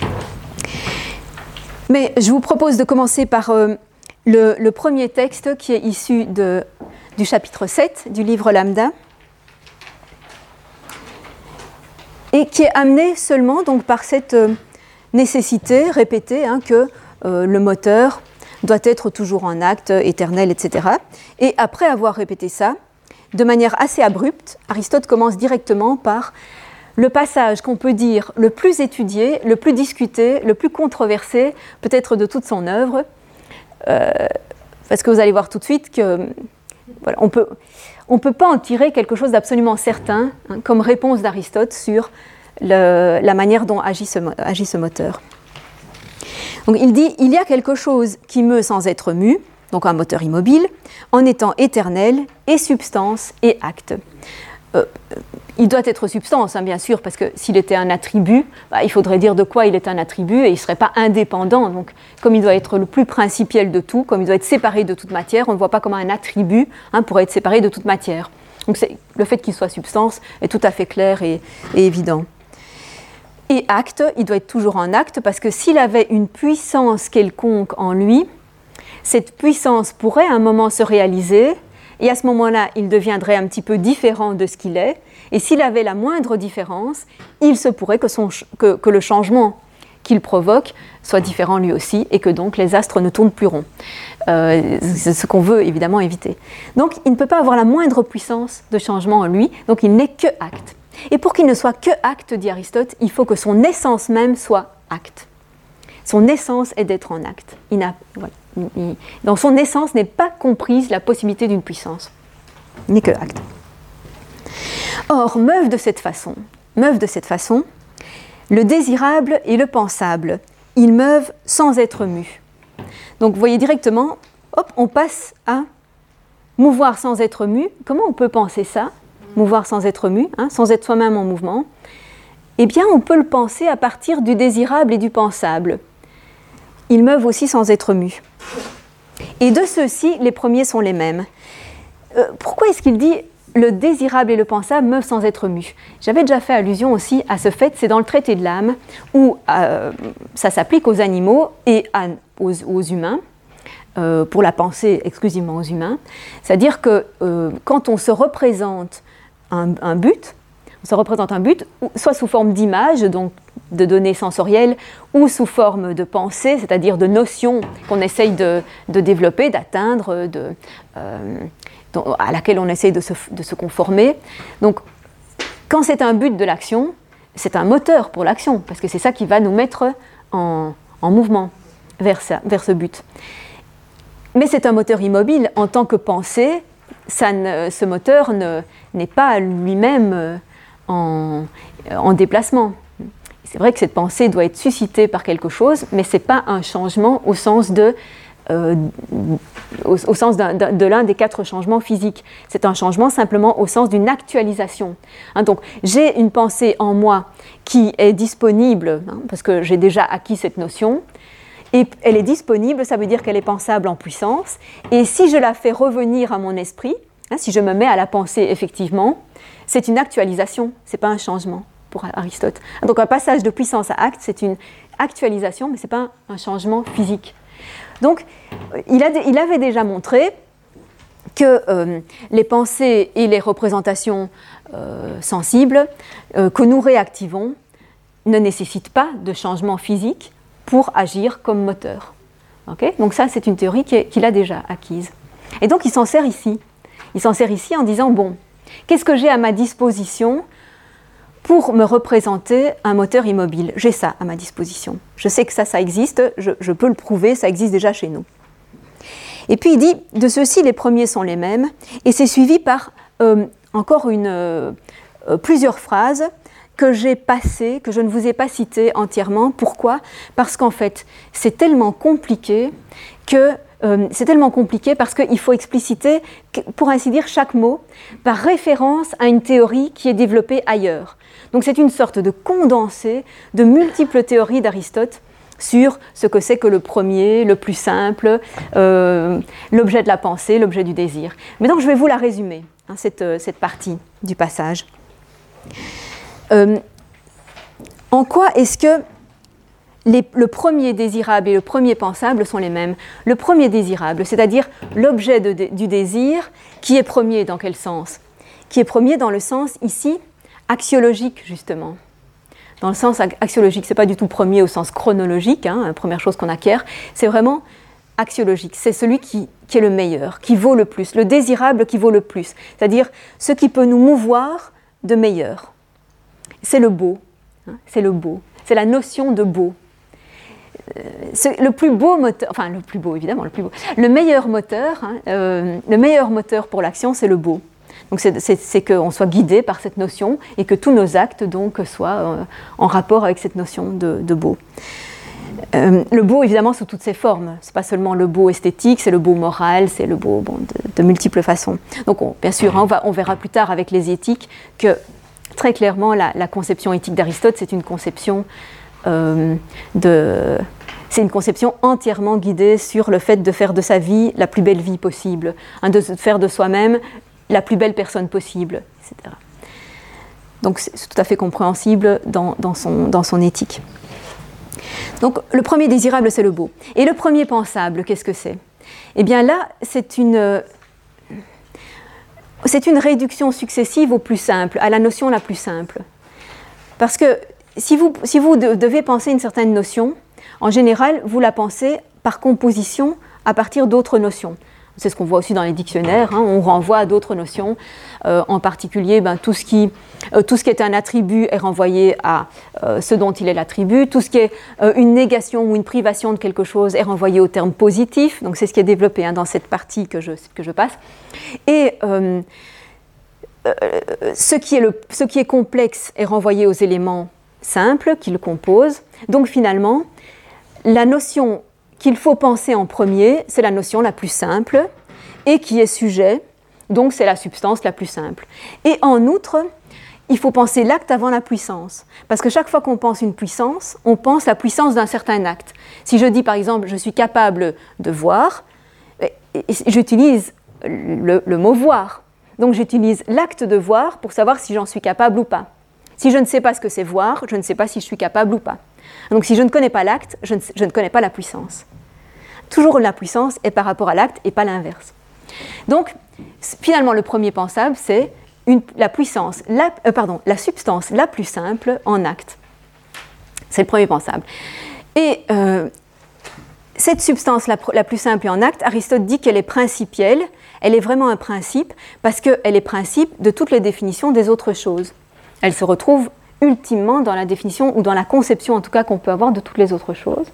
Mais je vous propose de commencer par euh, Le, le premier texte qui est issu de, du chapitre sept du livre Lambda et qui est amené seulement donc, par cette nécessité répétée hein, que euh, le moteur doit être toujours en acte, éternel, et cetera. Et après avoir répété ça, de manière assez abrupte, Aristote commence directement par le passage qu'on peut dire le plus étudié, le plus discuté, le plus controversé, peut-être de toute son œuvre, Euh, parce que vous allez voir tout de suite que voilà, on peut, on peut pas en tirer quelque chose d'absolument certain hein, comme réponse d'Aristote sur le, la manière dont agit ce, agit ce moteur. Donc il dit il y a quelque chose qui meut sans être mu, donc un moteur immobile, en étant éternel et substance et acte. Euh, il doit être substance, hein, bien sûr, parce que s'il était un attribut, bah, il faudrait dire de quoi il est un attribut et il ne serait pas indépendant. Donc, comme il doit être le plus principiel de tout, comme il doit être séparé de toute matière, on ne voit pas comment un attribut hein, pourrait être séparé de toute matière. Donc, c'est, le fait qu'il soit substance est tout à fait clair et, et évident. Et acte, il doit être toujours en acte, parce que s'il avait une puissance quelconque en lui, cette puissance pourrait à un moment se réaliser, et à ce moment-là, il deviendrait un petit peu différent de ce qu'il est, et s'il avait la moindre différence, il se pourrait que, son, que, que le changement qu'il provoque soit différent lui aussi, et que donc les astres ne tournent plus rond. Euh, c'est ce qu'on veut évidemment éviter. Donc il ne peut pas avoir la moindre puissance de changement en lui, donc il n'est que acte. Et pour qu'il ne soit que acte, dit Aristote, il faut que son essence même soit acte. Son essence est d'être en acte. Il n'a, voilà, il, dans son essence n'est pas comprise la possibilité d'une puissance. Il n'est que acte. Or, meuvent de cette façon, meuvent de cette façon, le désirable et le pensable, ils meuvent sans être mus. Donc vous voyez directement, hop, on passe à mouvoir sans être mu. Comment on peut penser ça, mouvoir sans être mu, hein, sans être soi-même en mouvement? Eh bien, on peut le penser à partir du désirable et du pensable. Ils meuvent aussi sans être mus. Et de ceux-ci, les premiers sont les mêmes. Euh, pourquoi est-ce qu'il dit le désirable et le pensable meuvent sans être mus? J'avais déjà fait allusion aussi à ce fait, c'est dans le traité de l'âme, où euh, ça s'applique aux animaux et à, aux, aux humains, euh, pour la pensée exclusivement aux humains. C'est-à-dire que euh, quand on se représente un, un but, on se représente un but, soit sous forme d'image, donc de données sensorielles, ou sous forme de pensée, c'est-à-dire de notions qu'on essaye de, de développer, d'atteindre, de, euh, à laquelle on essaye de se, de se conformer. Donc, quand c'est un but de l'action, c'est un moteur pour l'action, parce que c'est ça qui va nous mettre en, en mouvement vers, ça, vers ce but. Mais c'est un moteur immobile. En tant que pensée, ça ne, ce moteur ne, n'est pas lui-même en, en déplacement. C'est vrai que cette pensée doit être suscitée par quelque chose, mais ce n'est pas un changement au sens de... Euh, au, au sens d'un, d'un, de l'un des quatre changements physiques. C'est un changement simplement au sens d'une actualisation. Hein, donc, j'ai une pensée en moi qui est disponible, hein, parce que j'ai déjà acquis cette notion, et elle est disponible, ça veut dire qu'elle est pensable en puissance, et si je la fais revenir à mon esprit, hein, si je me mets à la penser effectivement, c'est une actualisation, ce n'est pas un changement pour Aristote. Donc, un passage de puissance à acte, c'est une actualisation, mais ce n'est pas un, un changement physique. Donc, il, a, il avait déjà montré que euh, les pensées et les représentations euh, sensibles euh, que nous réactivons ne nécessitent pas de changement physique pour agir comme moteur. Okay ? Donc ça, c'est une théorie qui est, qu'il a déjà acquise. Et donc, il s'en sert ici. Il s'en sert ici en disant, bon, qu'est-ce que j'ai à ma disposition pour me représenter un moteur immobile? J'ai ça à ma disposition. Je sais que ça, ça existe, je, je peux le prouver, ça existe déjà chez nous. Et puis il dit, de ceux-ci, les premiers sont les mêmes, et c'est suivi par euh, encore une, euh, plusieurs phrases que j'ai passées, que je ne vous ai pas citées entièrement. Pourquoi ? Parce qu'en fait, c'est tellement compliqué que... Euh, c'est tellement compliqué parce qu'il faut expliciter, pour ainsi dire, chaque mot par référence à une théorie qui est développée ailleurs. Donc c'est une sorte de condensé de multiples théories d'Aristote sur ce que c'est que le premier, le plus simple, euh, l'objet de la pensée, l'objet du désir. Mais donc je vais vous la résumer, hein, cette, cette partie du passage. Euh, en quoi est-ce que Les, le premier désirable et le premier pensable sont les mêmes? Le premier désirable, c'est-à-dire l'objet de, de, du désir, qui est premier dans quel sens? Qui est premier dans le sens, ici, axiologique, justement. Dans le sens axiologique, ce n'est pas du tout premier au sens chronologique, hein, la première chose qu'on acquiert, c'est vraiment axiologique. C'est celui qui, qui est le meilleur, qui vaut le plus, le désirable qui vaut le plus, c'est-à-dire ce qui peut nous mouvoir de meilleur. C'est le beau, hein, c'est le beau, c'est la notion de beau. C'est le plus beau moteur, enfin le plus beau évidemment, le plus beau, le meilleur moteur, hein, euh, le meilleur moteur pour l'action, c'est le beau. Donc c'est, c'est, c'est qu'on soit guidé par cette notion et que tous nos actes donc soient euh, en rapport avec cette notion de, de beau. Euh, le beau évidemment sous toutes ses formes, c'est pas seulement le beau esthétique, c'est le beau moral, c'est le beau bon, de, de multiples façons. Donc on, bien sûr, hein, on, va, on verra plus tard avec les éthiques que très clairement la, la conception éthique d'Aristote, c'est une conception Euh, de, c'est une conception entièrement guidée sur le fait de faire de sa vie la plus belle vie possible, hein, de faire de soi-même la plus belle personne possible, et cetera. Donc c'est, c'est tout à fait compréhensible dans, dans, son, dans son éthique. Donc le premier désirable, c'est le beau. Et le premier pensable, qu'est-ce que c'est ? eh bien là, c'est une, c'est une réduction successive au plus simple, à la notion la plus simple. Parce que si vous, si vous devez penser une certaine notion, en général, vous la pensez par composition à partir d'autres notions. C'est ce qu'on voit aussi dans les dictionnaires, hein, on renvoie à d'autres notions, euh, en particulier ben, tout, ce qui, euh, tout ce qui est un attribut est renvoyé à euh, ce dont il est l'attribut, tout ce qui est euh, une négation ou une privation de quelque chose est renvoyé au terme positif, donc c'est ce qui est développé hein, dans cette partie que je, que je passe. Et euh, euh, ce, qui est le, ce qui est complexe est renvoyé aux éléments simples qui le composent, donc finalement, la notion qu'il faut penser en premier, c'est la notion la plus simple et qui est sujet, donc c'est la substance la plus simple. Et en outre, il faut penser l'acte avant la puissance, parce que chaque fois qu'on pense une puissance, on pense la puissance d'un certain acte. Si je dis par exemple, je suis capable de voir, j'utilise le, le mot voir. Donc j'utilise l'acte de voir pour savoir si j'en suis capable ou pas. Si je ne sais pas ce que c'est voir, je ne sais pas si je suis capable ou pas. Donc si je ne connais pas l'acte, je ne, je ne connais pas la puissance. Toujours la puissance est par rapport à l'acte et pas l'inverse. Donc finalement le premier pensable c'est une, la puissance, la, euh, pardon, la substance la plus simple en acte. C'est le premier pensable. Et euh, cette substance la, la plus simple en acte, Aristote dit qu'elle est principielle, elle est vraiment un principe parce qu'elle est principe de toutes les définitions des autres choses. Elle se retrouve ultimement dans la définition ou dans la conception en tout cas qu'on peut avoir de toutes les autres choses.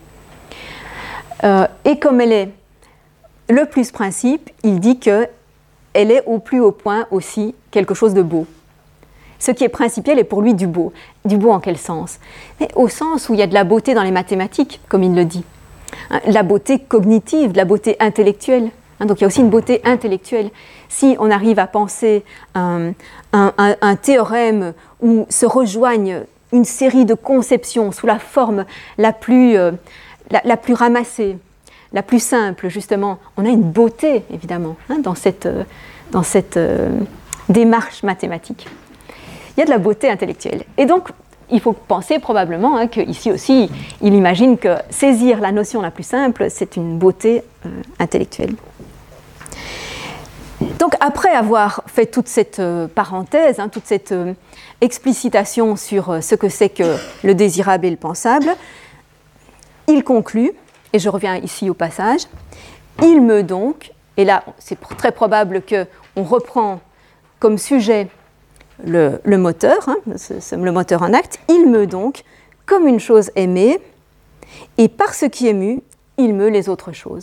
Euh, et comme elle est le plus principe, il dit qu'elle est au plus haut point aussi quelque chose de beau. Ce qui est principiel est pour lui du beau. Du beau en quel sens? Mais au sens où il y a de la beauté dans les mathématiques, comme il le dit. Hein, la beauté cognitive, de la beauté intellectuelle. Hein, donc il y a aussi une beauté intellectuelle. Si on arrive à penser un, un, un, un théorème où se rejoignent une série de conceptions sous la forme la plus, euh, la, la plus ramassée, la plus simple, justement, on a une beauté, évidemment, hein, dans cette, euh, dans cette euh, démarche mathématique. Il y a de la beauté intellectuelle. Et donc, il faut penser probablement hein, qu'ici aussi, il imagine que saisir la notion la plus simple, c'est une beauté euh, intellectuelle. Donc, après avoir fait toute cette euh, parenthèse, hein, toute cette euh, explicitation sur euh, ce que c'est que le désirable et le pensable, il conclut, et je reviens ici au passage, il meut donc, et là c'est très probable qu'on reprend comme sujet le, le moteur, hein, ce, ce, le moteur en acte, il meut donc comme une chose aimée, et par ce qui est mu, il meut les autres choses.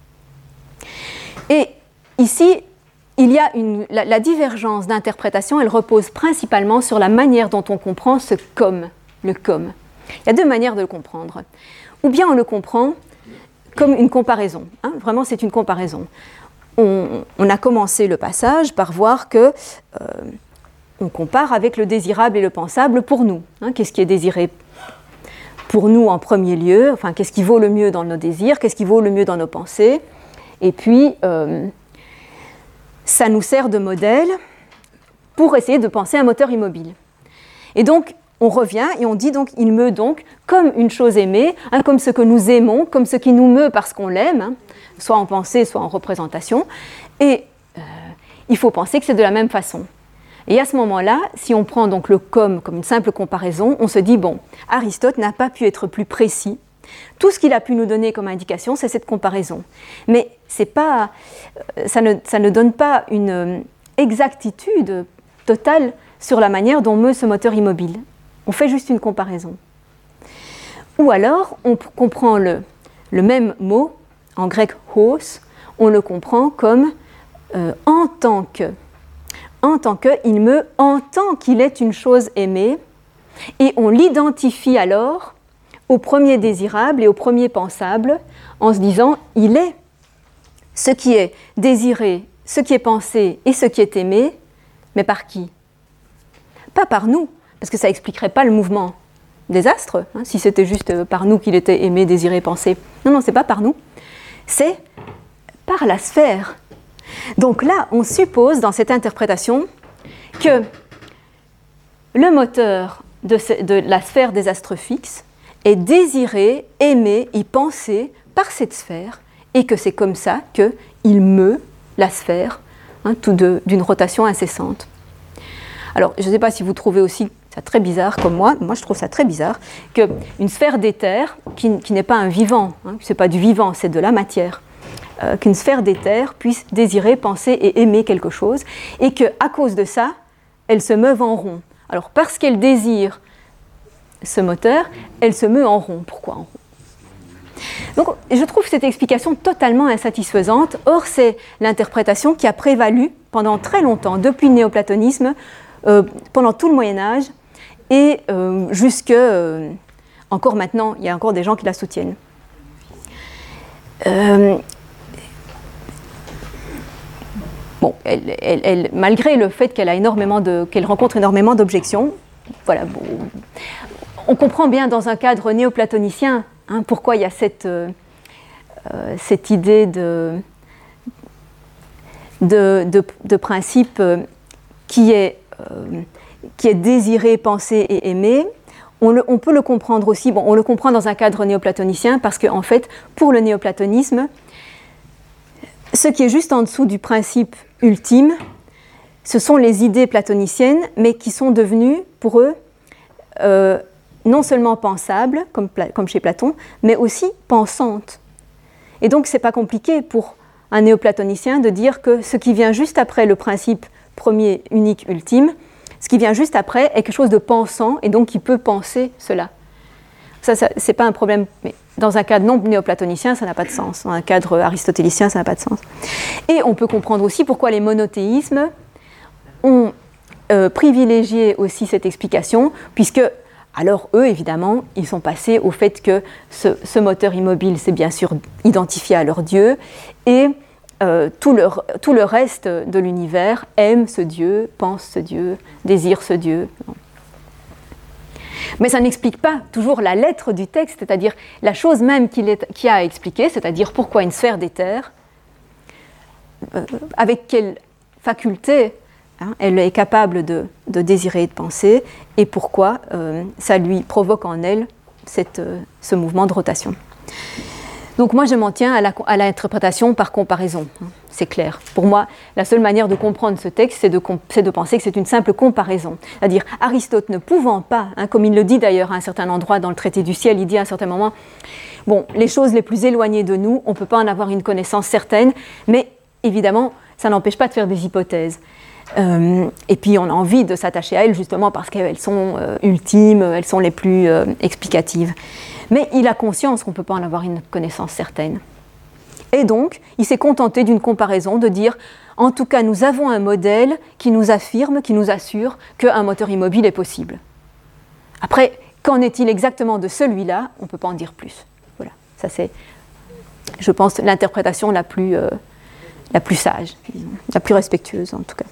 Et ici, il y a une, la, la divergence d'interprétation, elle repose principalement sur la manière dont on comprend ce comme, le comme. Il y a deux manières de le comprendre. Ou bien on le comprend comme une comparaison. Hein, vraiment, c'est une comparaison. On, on a commencé le passage par voir que euh, on compare avec le désirable et le pensable pour nous. Hein, qu'est-ce qui est désiré pour nous en premier lieu? Enfin, qu'est-ce qui vaut le mieux dans nos désirs? Qu'est-ce qui vaut le mieux dans nos pensées? Et puis, euh, ça nous sert de modèle pour essayer de penser un moteur immobile. Et donc, on revient et on dit donc, il meut donc comme une chose aimée, hein, comme ce que nous aimons, comme ce qui nous meut parce qu'on l'aime, hein, soit en pensée, soit en représentation. Et euh, il faut penser que c'est de la même façon. Et à ce moment-là, si on prend donc le comme comme une simple comparaison, on se dit, bon, Aristote n'a pas pu être plus précis. Tout ce qu'il a pu nous donner comme indication, c'est cette comparaison. Mais c'est pas, ça, ne, ça ne donne pas une exactitude totale sur la manière dont meut ce moteur immobile. On fait juste une comparaison. Ou alors, on comprend le, le même mot, en grec « hos », on le comprend comme euh, « en tant que ». En tant que, il meut en tant qu'il est une chose aimée, et on l'identifie alors au premier désirable et au premier pensable, en se disant « il est ». Ce qui est désiré, ce qui est pensé et ce qui est aimé, mais par qui? Pas par nous. Parce que ça n'expliquerait pas le mouvement des astres, hein, si c'était juste par nous qu'il était aimé, désiré, pensé. Non, non, ce n'est pas par nous, c'est par la sphère. Donc là, on suppose dans cette interprétation que le moteur de, ce, de la sphère des astres fixes est désiré, aimé et pensé par cette sphère et que c'est comme ça qu'il meut la sphère, hein, tout de, d'une rotation incessante. Alors, je ne sais pas si vous trouvez aussi ça très bizarre, comme moi, moi je trouve ça très bizarre, qu'une sphère d'éther, qui, qui n'est pas un vivant, hein, ce n'est pas du vivant, c'est de la matière, euh, qu'une sphère d'éther puisse désirer, penser et aimer quelque chose, et qu'à cause de ça, elle se meuve en rond. Alors, parce qu'elle désire ce moteur, elle se meut en rond. Pourquoi en rond ? Donc, je trouve cette explication totalement insatisfaisante. Or, c'est l'interprétation qui a prévalu pendant très longtemps, depuis le néoplatonisme, euh, pendant tout le Moyen-Âge, et euh, jusque, euh, encore maintenant, il y a encore des gens qui la soutiennent. Euh, bon, elle, elle, elle, malgré le fait qu'elle, a énormément de, qu'elle rencontre énormément d'objections, voilà, bon, on comprend bien dans un cadre néoplatonicien hein, pourquoi il y a cette, euh, cette idée de, de, de, de principe euh, qui est... Euh, qui est désiré, pensé et aimé. On, le, on peut le comprendre aussi, bon, on le comprend dans un cadre néoplatonicien parce qu'en en fait, pour le néoplatonisme, ce qui est juste en dessous du principe ultime, ce sont les idées platoniciennes, mais qui sont devenues, pour eux, euh, non seulement pensables, comme, comme chez Platon, mais aussi pensantes. Et donc, ce n'est pas compliqué pour un néoplatonicien de dire que ce qui vient juste après le principe premier, unique, ultime, ce qui vient juste après est quelque chose de pensant et donc qui peut penser cela. Ça, ça c'est pas un problème, mais dans un cadre non néoplatonicien, ça n'a pas de sens. Dans un cadre aristotélicien, ça n'a pas de sens. Et on peut comprendre aussi pourquoi les monothéismes ont euh, privilégié aussi cette explication, puisque, alors eux, évidemment, ils sont passés au fait que ce, ce moteur immobile, c'est bien sûr identifié à leur Dieu, et Euh, tout, le, tout le reste de l'univers aime ce Dieu, pense ce Dieu, désire ce Dieu. Mais ça n'explique pas toujours la lettre du texte, c'est-à-dire la chose même qu'il est, qu'il a à expliquer, c'est-à-dire pourquoi une sphère d'éther, euh, avec quelle faculté hein, elle est capable de, de désirer et de penser, et pourquoi euh, ça lui provoque en elle cette, euh, ce mouvement de rotation. Donc moi, je m'en tiens à, la, à l'interprétation par comparaison, hein, c'est clair. Pour moi, la seule manière de comprendre ce texte, c'est de, c'est de penser que c'est une simple comparaison. C'est-à-dire, Aristote ne pouvant pas, hein, comme il le dit d'ailleurs à un certain endroit dans le traité du ciel, il dit à un certain moment, bon, les choses les plus éloignées de nous, on ne peut pas en avoir une connaissance certaine, mais évidemment, ça n'empêche pas de faire des hypothèses. Euh, et puis on a envie de s'attacher à elles justement parce qu'elles sont euh, ultimes, elles sont les plus euh, explicatives. Mais il a conscience qu'on ne peut pas en avoir une connaissance certaine. Et donc, il s'est contenté d'une comparaison, de dire, en tout cas, nous avons un modèle qui nous affirme, qui nous assure qu'un moteur immobile est possible. Après, qu'en est-il exactement de celui-là ? On ne peut pas en dire plus. Voilà, ça c'est, je pense, l'interprétation la plus, euh, la plus sage, disons, la plus respectueuse en tout cas.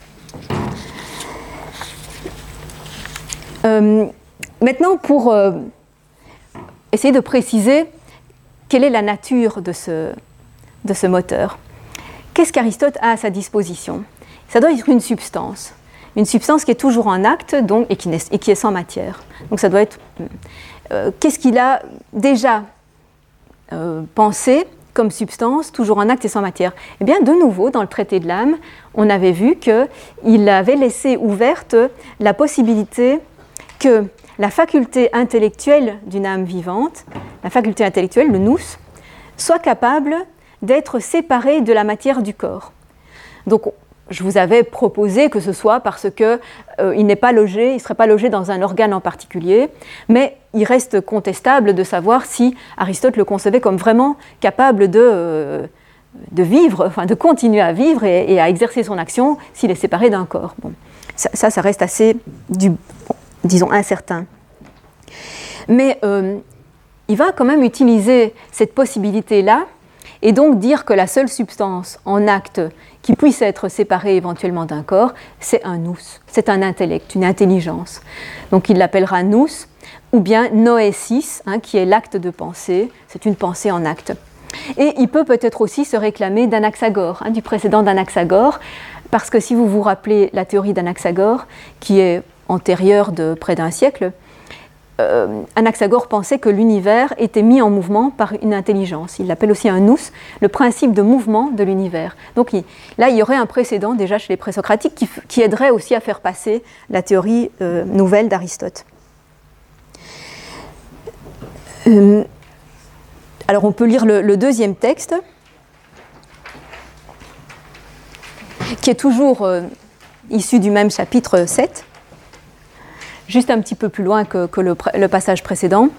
Euh, maintenant, pour... Euh, essayer de préciser quelle est la nature de ce, de ce moteur. Qu'est-ce qu'Aristote a à sa disposition ? Ça doit être une substance, une substance qui est toujours en acte donc, et, qui et qui est sans matière. Donc ça doit être... Euh, qu'est-ce qu'il a déjà euh, pensé comme substance, toujours en acte et sans matière ? Eh bien, de nouveau, dans le traité de l'âme, on avait vu qu'il avait laissé ouverte la possibilité que la faculté intellectuelle d'une âme vivante, la faculté intellectuelle, le nous, soit capable d'être séparée de la matière du corps. Donc, je vous avais proposé que ce soit parce qu'il euh, n'est pas logé, il ne serait pas logé dans un organe en particulier, mais il reste contestable de savoir si Aristote le concevait comme vraiment capable de, euh, de vivre, enfin de continuer à vivre et, et à exercer son action s'il est séparé d'un corps. Bon, ça, ça, ça reste assez du... disons, incertain. Mais euh, il va quand même utiliser cette possibilité-là et donc dire que la seule substance en acte qui puisse être séparée éventuellement d'un corps, c'est un nous, c'est un intellect, une intelligence. Donc il l'appellera nous, ou bien noésis, hein, qui est l'acte de pensée, c'est une pensée en acte. Et il peut peut-être aussi se réclamer d'Anaxagore, hein, du précédent d'Anaxagore, parce que si vous vous rappelez la théorie d'Anaxagore, qui est antérieure de près d'un siècle, euh, Anaxagore pensait que l'univers était mis en mouvement par une intelligence. Il l'appelle aussi un nous, le principe de mouvement de l'univers. Donc il, là, il y aurait un précédent déjà chez les présocratiques qui, qui aiderait aussi à faire passer la théorie euh, nouvelle d'Aristote. Euh, alors on peut lire le, le deuxième texte, qui est toujours euh, issu du même chapitre sept, juste un petit peu plus loin que, que le, le passage précédent.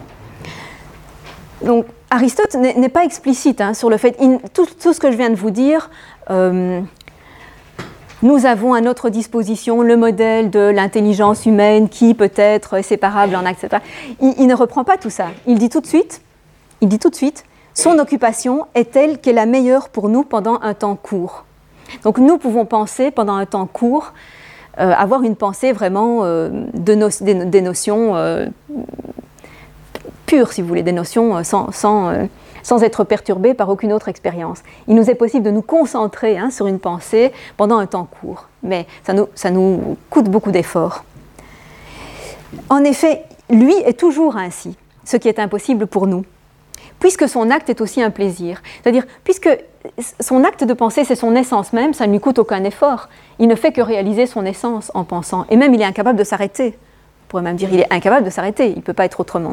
Donc Aristote n'est, n'est pas explicite hein, sur le fait, il, tout, tout ce que je viens de vous dire, euh, nous avons à notre disposition le modèle de l'intelligence humaine qui peut être séparable en actes, et cetera. Il, il ne reprend pas tout ça. Il dit tout de suite, il dit tout de suite, son occupation est telle qu'elle est la meilleure pour nous pendant un temps court. Donc nous pouvons penser pendant un temps court, euh, avoir une pensée vraiment euh, de no- des, des notions euh, pures, si vous voulez, des notions euh, sans, sans, euh, sans être perturbées par aucune autre expérience. Il nous est possible de nous concentrer hein, sur une pensée pendant un temps court, mais ça nous, ça nous coûte beaucoup d'efforts. En effet, lui est toujours ainsi, ce qui est impossible pour nous, puisque son acte est aussi un plaisir. C'est-à-dire, puisque son acte de pensée, c'est son essence même, ça ne lui coûte aucun effort. Il ne fait que réaliser son essence en pensant. Et même, il est incapable de s'arrêter. On pourrait même dire, il est incapable de s'arrêter. Il ne peut pas être autrement.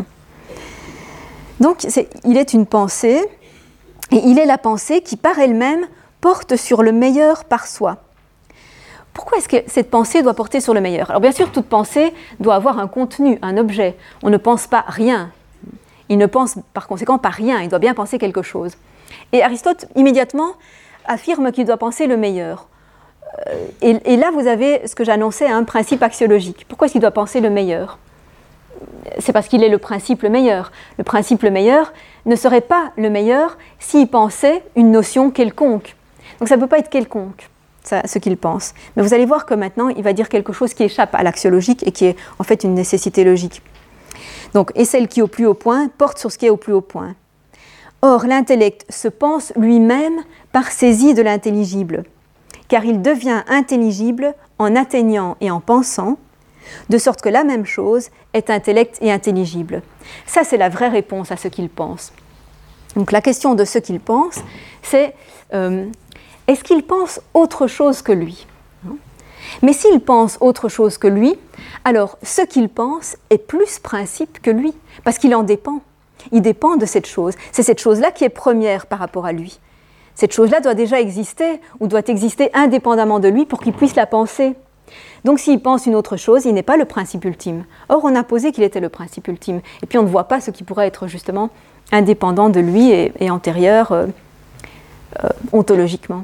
Donc, c'est, il est une pensée, et il est la pensée qui, par elle-même, porte sur le meilleur par soi. Pourquoi est-ce que cette pensée doit porter sur le meilleur ? Alors, bien sûr, toute pensée doit avoir un contenu, un objet. On ne pense pas rien. Il ne pense par conséquent pas rien, il doit bien penser quelque chose. Et Aristote, immédiatement, affirme qu'il doit penser le meilleur. Euh, et, et là, vous avez ce que j'annonçais, un principe axiologique. Pourquoi est-ce qu'il doit penser le meilleur ? C'est parce qu'il est le principe le meilleur. Le principe le meilleur ne serait pas le meilleur s'il pensait une notion quelconque. Donc ça ne peut pas être quelconque, ça, ce qu'il pense. Mais vous allez voir que maintenant, il va dire quelque chose qui échappe à l'axiologique et qui est en fait une nécessité logique. Donc, et celle qui est au plus haut point porte sur ce qui est au plus haut point. Or, l'intellect se pense lui-même par saisie de l'intelligible, car il devient intelligible en atteignant et en pensant, de sorte que la même chose est intellect et intelligible. Ça, c'est la vraie réponse à ce qu'il pense. Donc, la question de ce qu'il pense, c'est euh, est-ce qu'il pense autre chose que lui ? Mais s'il pense autre chose que lui, alors ce qu'il pense est plus principe que lui, parce qu'il en dépend. Il dépend de cette chose. C'est cette chose-là qui est première par rapport à lui. Cette chose-là doit déjà exister, ou doit exister indépendamment de lui pour qu'il puisse la penser. Donc s'il pense une autre chose, il n'est pas le principe ultime. Or, on a posé qu'il était le principe ultime. Et puis on ne voit pas ce qui pourrait être justement indépendant de lui et, et antérieur euh, euh, ontologiquement.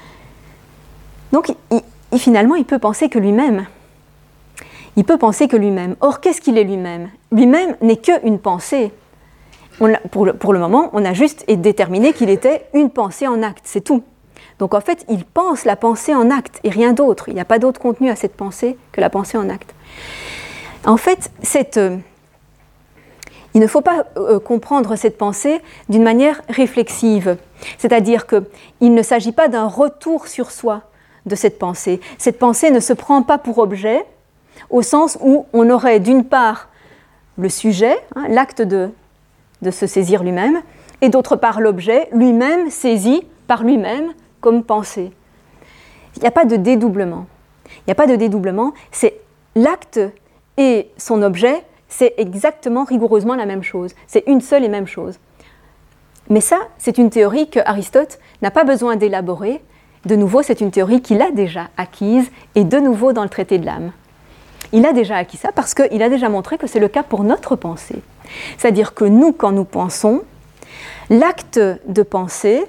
Donc, il, Et finalement, il peut penser que lui-même. Il peut penser que lui-même. Or, qu'est-ce qu'il est lui-même ? Lui-même n'est qu'une pensée. On pour, le, pour le moment, on a juste déterminé qu'il était une pensée en acte, c'est tout. Donc en fait, il pense la pensée en acte et rien d'autre. Il n'y a pas d'autre contenu à cette pensée que la pensée en acte. En fait, cette, euh, il ne faut pas euh, comprendre cette pensée d'une manière réflexive. C'est-à-dire qu'il ne s'agit pas d'un retour sur soi de cette pensée. Cette pensée ne se prend pas pour objet, au sens où on aurait d'une part le sujet, hein, l'acte de, de se saisir lui-même, et d'autre part l'objet, lui-même saisi par lui-même comme pensée. Il n'y a pas de dédoublement. Il n'y a pas de dédoublement, c'est l'acte et son objet, c'est exactement, rigoureusement la même chose. C'est une seule et même chose. Mais ça, c'est une théorie que Aristote n'a pas besoin d'élaborer. De nouveau, c'est une théorie qu'il a déjà acquise, et de nouveau dans le traité de l'âme. Il a déjà acquis ça parce qu'il a déjà montré que c'est le cas pour notre pensée. C'est-à-dire que nous, quand nous pensons, l'acte de pensée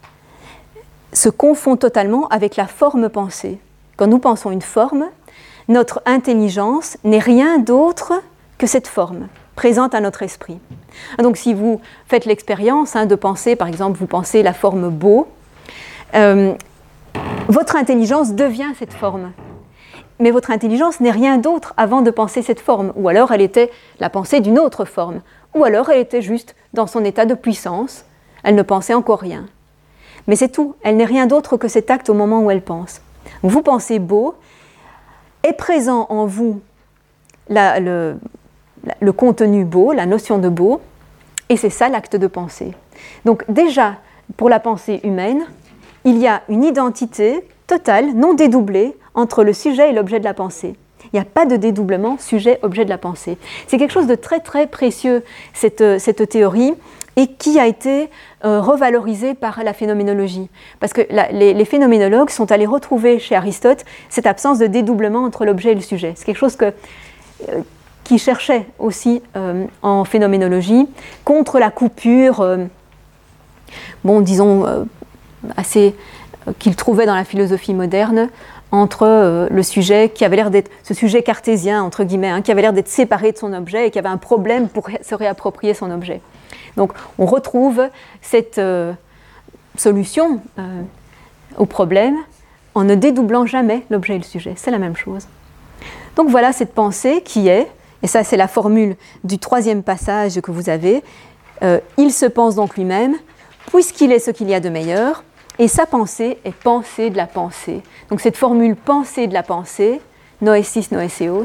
se confond totalement avec la forme pensée. Quand nous pensons une forme, notre intelligence n'est rien d'autre que cette forme présente à notre esprit. Donc si vous faites l'expérience hein, de penser, par exemple, vous pensez la forme beau, euh, votre intelligence devient cette forme. Mais votre intelligence n'est rien d'autre avant de penser cette forme. Ou alors elle était la pensée d'une autre forme. Ou alors elle était juste dans son état de puissance. Elle ne pensait encore rien. Mais c'est tout. Elle n'est rien d'autre que cet acte au moment où elle pense. Vous pensez beau, est présent en vous la, le, le contenu beau, la notion de beau, et c'est ça l'acte de penser. Donc déjà, pour la pensée humaine, il y a une identité totale, non dédoublée, entre le sujet et l'objet de la pensée. Il n'y a pas de dédoublement sujet-objet de la pensée. C'est quelque chose de très très précieux, cette, cette théorie, et qui a été euh, revalorisée par la phénoménologie. Parce que la, les, les phénoménologues sont allés retrouver chez Aristote cette absence de dédoublement entre l'objet et le sujet. C'est quelque chose que, euh, qu'ils cherchaient aussi euh, en phénoménologie, contre la coupure, euh, bon, disons, euh, assez, euh, qu'ils trouvaient dans la philosophie moderne, entre euh, le sujet qui avait l'air d'être, ce sujet cartésien, entre guillemets, hein, qui avait l'air d'être séparé de son objet et qui avait un problème pour se réapproprier son objet. Donc on retrouve cette euh, solution euh, au problème en ne dédoublant jamais l'objet et le sujet. C'est la même chose. Donc voilà cette pensée qui est, et ça c'est la formule du troisième passage que vous avez, euh, il se pense donc lui-même, puisqu'il est ce qu'il y a de meilleur, et sa pensée est pensée de la pensée. Donc cette formule pensée de la pensée, noesis noeseos,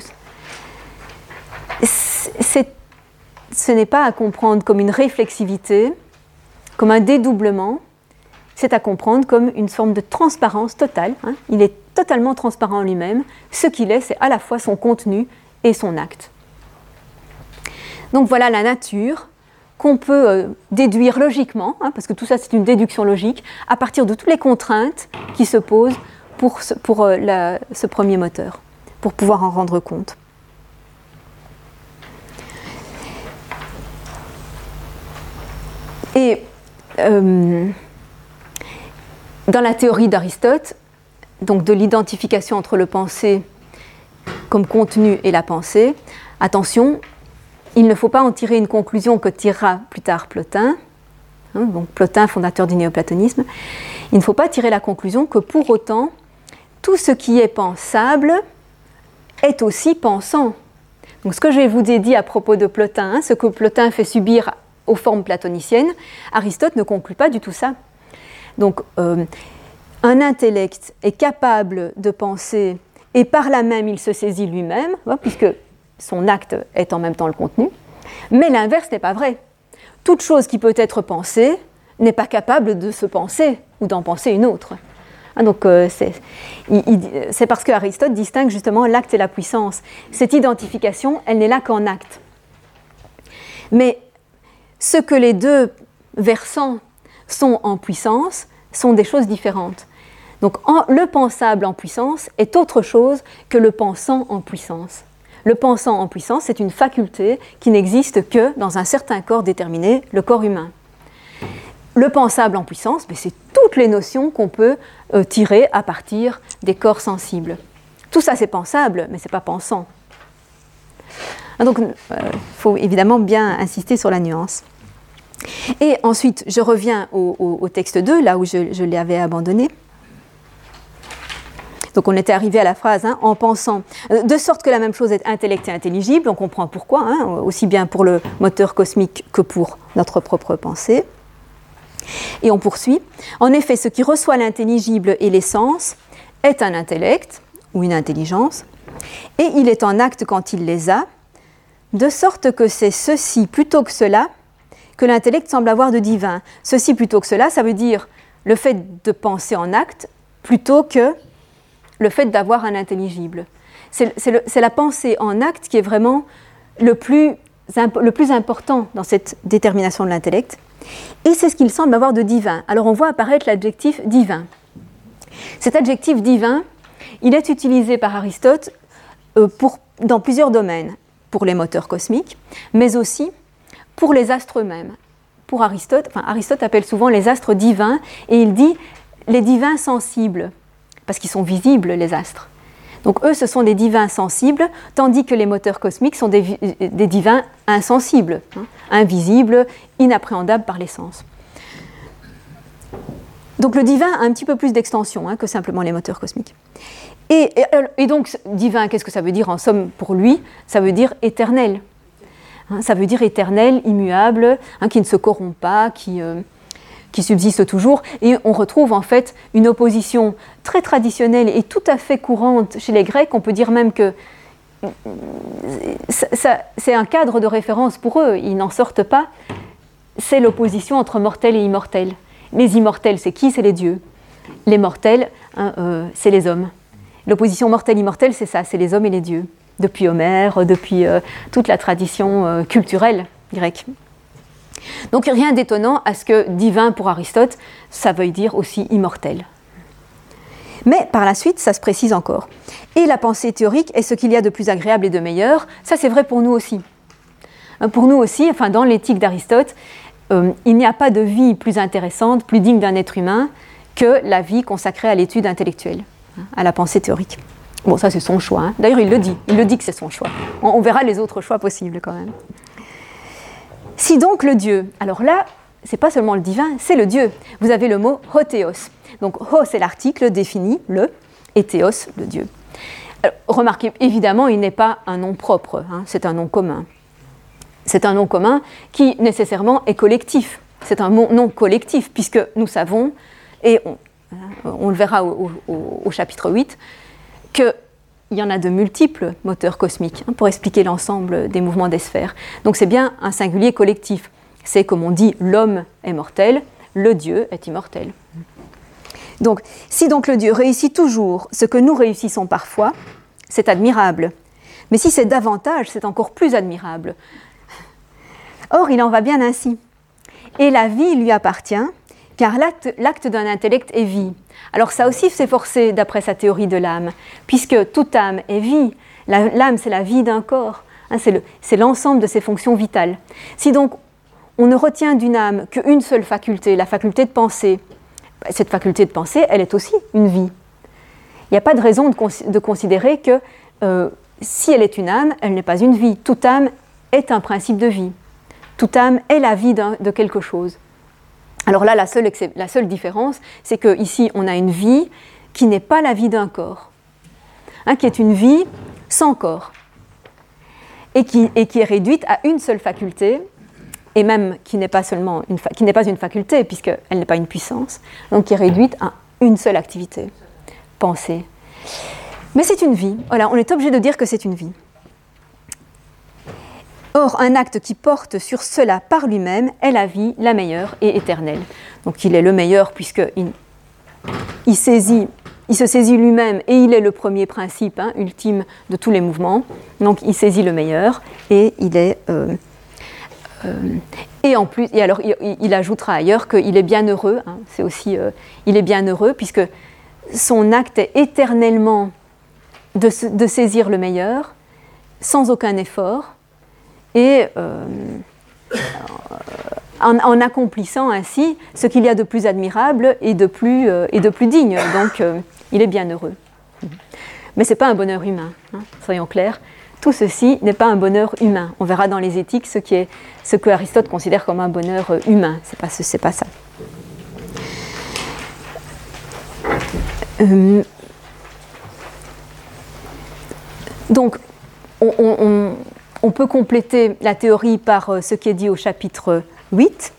c'est, ce n'est pas à comprendre comme une réflexivité, comme un dédoublement, c'est à comprendre comme une forme de transparence totale. Hein. Il est totalement transparent en lui-même. Ce qu'il est, c'est à la fois son contenu et son acte. Donc voilà la nature qu'on peut euh, déduire logiquement, hein, parce que tout ça c'est une déduction logique, à partir de toutes les contraintes qui se posent pour ce, pour, euh, la, ce premier moteur, pour pouvoir en rendre compte. Et euh, dans la théorie d'Aristote, donc de l'identification entre le pensée comme contenu et la pensée, attention, il ne faut pas en tirer une conclusion que tirera plus tard Plotin, hein, donc Plotin, fondateur du néoplatonisme. Il ne faut pas tirer la conclusion que pour autant, tout ce qui est pensable est aussi pensant. Donc ce que je vous ai dit à propos de Plotin, hein, ce que Plotin fait subir aux formes platoniciennes, Aristote ne conclut pas du tout ça. Donc euh, un intellect est capable de penser et par là même il se saisit lui-même, hein, puisque son acte est en même temps le contenu, mais l'inverse n'est pas vrai. Toute chose qui peut être pensée n'est pas capable de se penser ou d'en penser une autre. Hein, donc euh, c'est, il, il, c'est parce qu'Aristote distingue justement l'acte et la puissance. Cette identification, elle n'est là qu'en acte. Mais ce que les deux versants sont en puissance sont des choses différentes. Donc en, le pensable en puissance est autre chose que le pensant en puissance. Le pensant en puissance, c'est une faculté qui n'existe que dans un certain corps déterminé, le corps humain. Le pensable en puissance, ben, c'est toutes les notions qu'on peut euh, tirer à partir des corps sensibles. Tout ça, c'est pensable, mais ce n'est pas pensant. Donc, il euh, faut évidemment bien insister sur la nuance. Et ensuite, je reviens au, au, au texte deux, là où je, je l'avais abandonné. Donc on était arrivé à la phrase hein, en pensant, de sorte que la même chose est intellect et intelligible, on comprend pourquoi, hein, aussi bien pour le moteur cosmique que pour notre propre pensée. Et on poursuit. En effet, ce qui reçoit l'intelligible et l'essence est un intellect ou une intelligence, et il est en acte quand il les a, de sorte que c'est ceci plutôt que cela que l'intellect semble avoir de divin. Ceci plutôt que cela, ça veut dire le fait de penser en acte plutôt que le fait d'avoir un intelligible. C'est, c'est, le, c'est la pensée en acte qui est vraiment le plus, imp- le plus important dans cette détermination de l'intellect. Et c'est ce qu'il semble avoir de divin. Alors on voit apparaître l'adjectif divin. Cet adjectif divin, il est utilisé par Aristote euh, pour, dans plusieurs domaines. Pour les moteurs cosmiques, mais aussi pour les astres eux-mêmes. Pour Aristote, enfin Aristote appelle souvent les astres divins, et il dit les divins sensibles, parce qu'ils sont visibles, les astres. Donc eux, ce sont des divins sensibles, tandis que les moteurs cosmiques sont des, des divins insensibles, hein, invisibles, inappréhendables par les sens. Donc le divin a un petit peu plus d'extension hein, que simplement les moteurs cosmiques. Et, et, et donc, divin, qu'est-ce que ça veut dire en somme pour lui ? Ça veut dire éternel. Hein, ça veut dire éternel, immuable, hein, qui ne se corrompt pas, qui... Euh, qui subsiste toujours, et on retrouve en fait une opposition très traditionnelle et tout à fait courante chez les Grecs. On peut dire même que ça, ça, c'est un cadre de référence pour eux, ils n'en sortent pas. C'est l'opposition entre mortel et immortel. Les immortels, c'est qui? C'est les dieux. Les mortels, hein, euh, c'est les hommes. L'opposition mortel-immortel, c'est ça, c'est les hommes et les dieux. Depuis Homère, depuis euh, toute la tradition euh, culturelle grecque. Donc rien d'étonnant à ce que divin pour Aristote, ça veuille dire aussi immortel. Mais par la suite, ça se précise encore. Et la pensée théorique est ce qu'il y a de plus agréable et de meilleur. Ça, c'est vrai pour nous aussi. Pour nous aussi, enfin, dans l'éthique d'Aristote, euh, il n'y a pas de vie plus intéressante, plus digne d'un être humain que la vie consacrée à l'étude intellectuelle, à la pensée théorique. Bon, ça, c'est son choix. Hein. D'ailleurs, il le dit. Il le dit que c'est son choix. On, on verra les autres choix possibles quand même. Si donc le Dieu, alors là, c'est pas seulement le divin, c'est le Dieu. Vous avez le mot hothéos. Donc, ho, c'est l'article défini, le, et théos, le Dieu. Alors, remarquez, évidemment, il n'est pas un nom propre, hein, c'est un nom commun. C'est un nom commun qui, nécessairement, est collectif. C'est un nom collectif, puisque nous savons, et on, on le verra au, au, au chapitre huit, qu'il y en a de multiples moteurs cosmiques hein, pour expliquer l'ensemble des mouvements des sphères. Donc, c'est bien un singulier collectif. C'est, comme on dit, l'homme est mortel, le Dieu est immortel. Donc, si donc le Dieu réussit toujours ce que nous réussissons parfois, c'est admirable. Mais si c'est davantage, c'est encore plus admirable. Or, il en va bien ainsi. Et la vie lui appartient, car l'acte, l'acte d'un intellect est vie. Alors ça aussi, c'est forcé d'après sa théorie de l'âme, puisque toute âme est vie. La, l'âme, c'est la vie d'un corps. Hein, c'est, le, c'est l'ensemble de ses fonctions vitales. Si donc on ne retient d'une âme qu'une seule faculté, la faculté de penser, cette faculté de penser, elle est aussi une vie. Il n'y a pas de raison de, cons- de considérer que euh, si elle est une âme, elle n'est pas une vie. Toute âme est un principe de vie. Toute âme est la vie d'un, de quelque chose. Alors là, la seule, la seule différence, c'est qu'ici, on a une vie qui n'est pas la vie d'un corps, hein, qui est une vie sans corps, et qui, et qui est réduite à une seule faculté, et même qui n'est pas seulement une, fa- qui n'est pas une faculté, puisqu'elle n'est pas une puissance, donc qui est réduite à une seule activité, penser. Mais c'est une vie, voilà, on est obligé de dire que c'est une vie. Or, un acte qui porte sur cela par lui-même est la vie, la meilleure et éternelle. Donc il est le meilleur puisqu'il il saisit, il se saisit lui-même et il est le premier principe hein, ultime de tous les mouvements. Donc il saisit le meilleur et il est... Euh, euh, et en plus, et alors il, il ajoutera ailleurs qu'il est bienheureux, hein, c'est aussi, euh, il est bienheureux puisque son acte est éternellement de, de saisir le meilleur, sans aucun effort, et euh, en, en accomplissant ainsi ce qu'il y a de plus admirable et de plus, euh, et de plus digne. Donc, euh, il est bien heureux. Mais ce n'est pas un bonheur humain, hein, soyons clairs. Tout ceci n'est pas un bonheur humain. On verra dans les éthiques ce, qui est, ce que Aristote considère comme un bonheur humain. Ce n'est pas, c'est pas ça. Euh, donc, on... on, on On peut compléter la théorie par ce qui est dit au chapitre huit.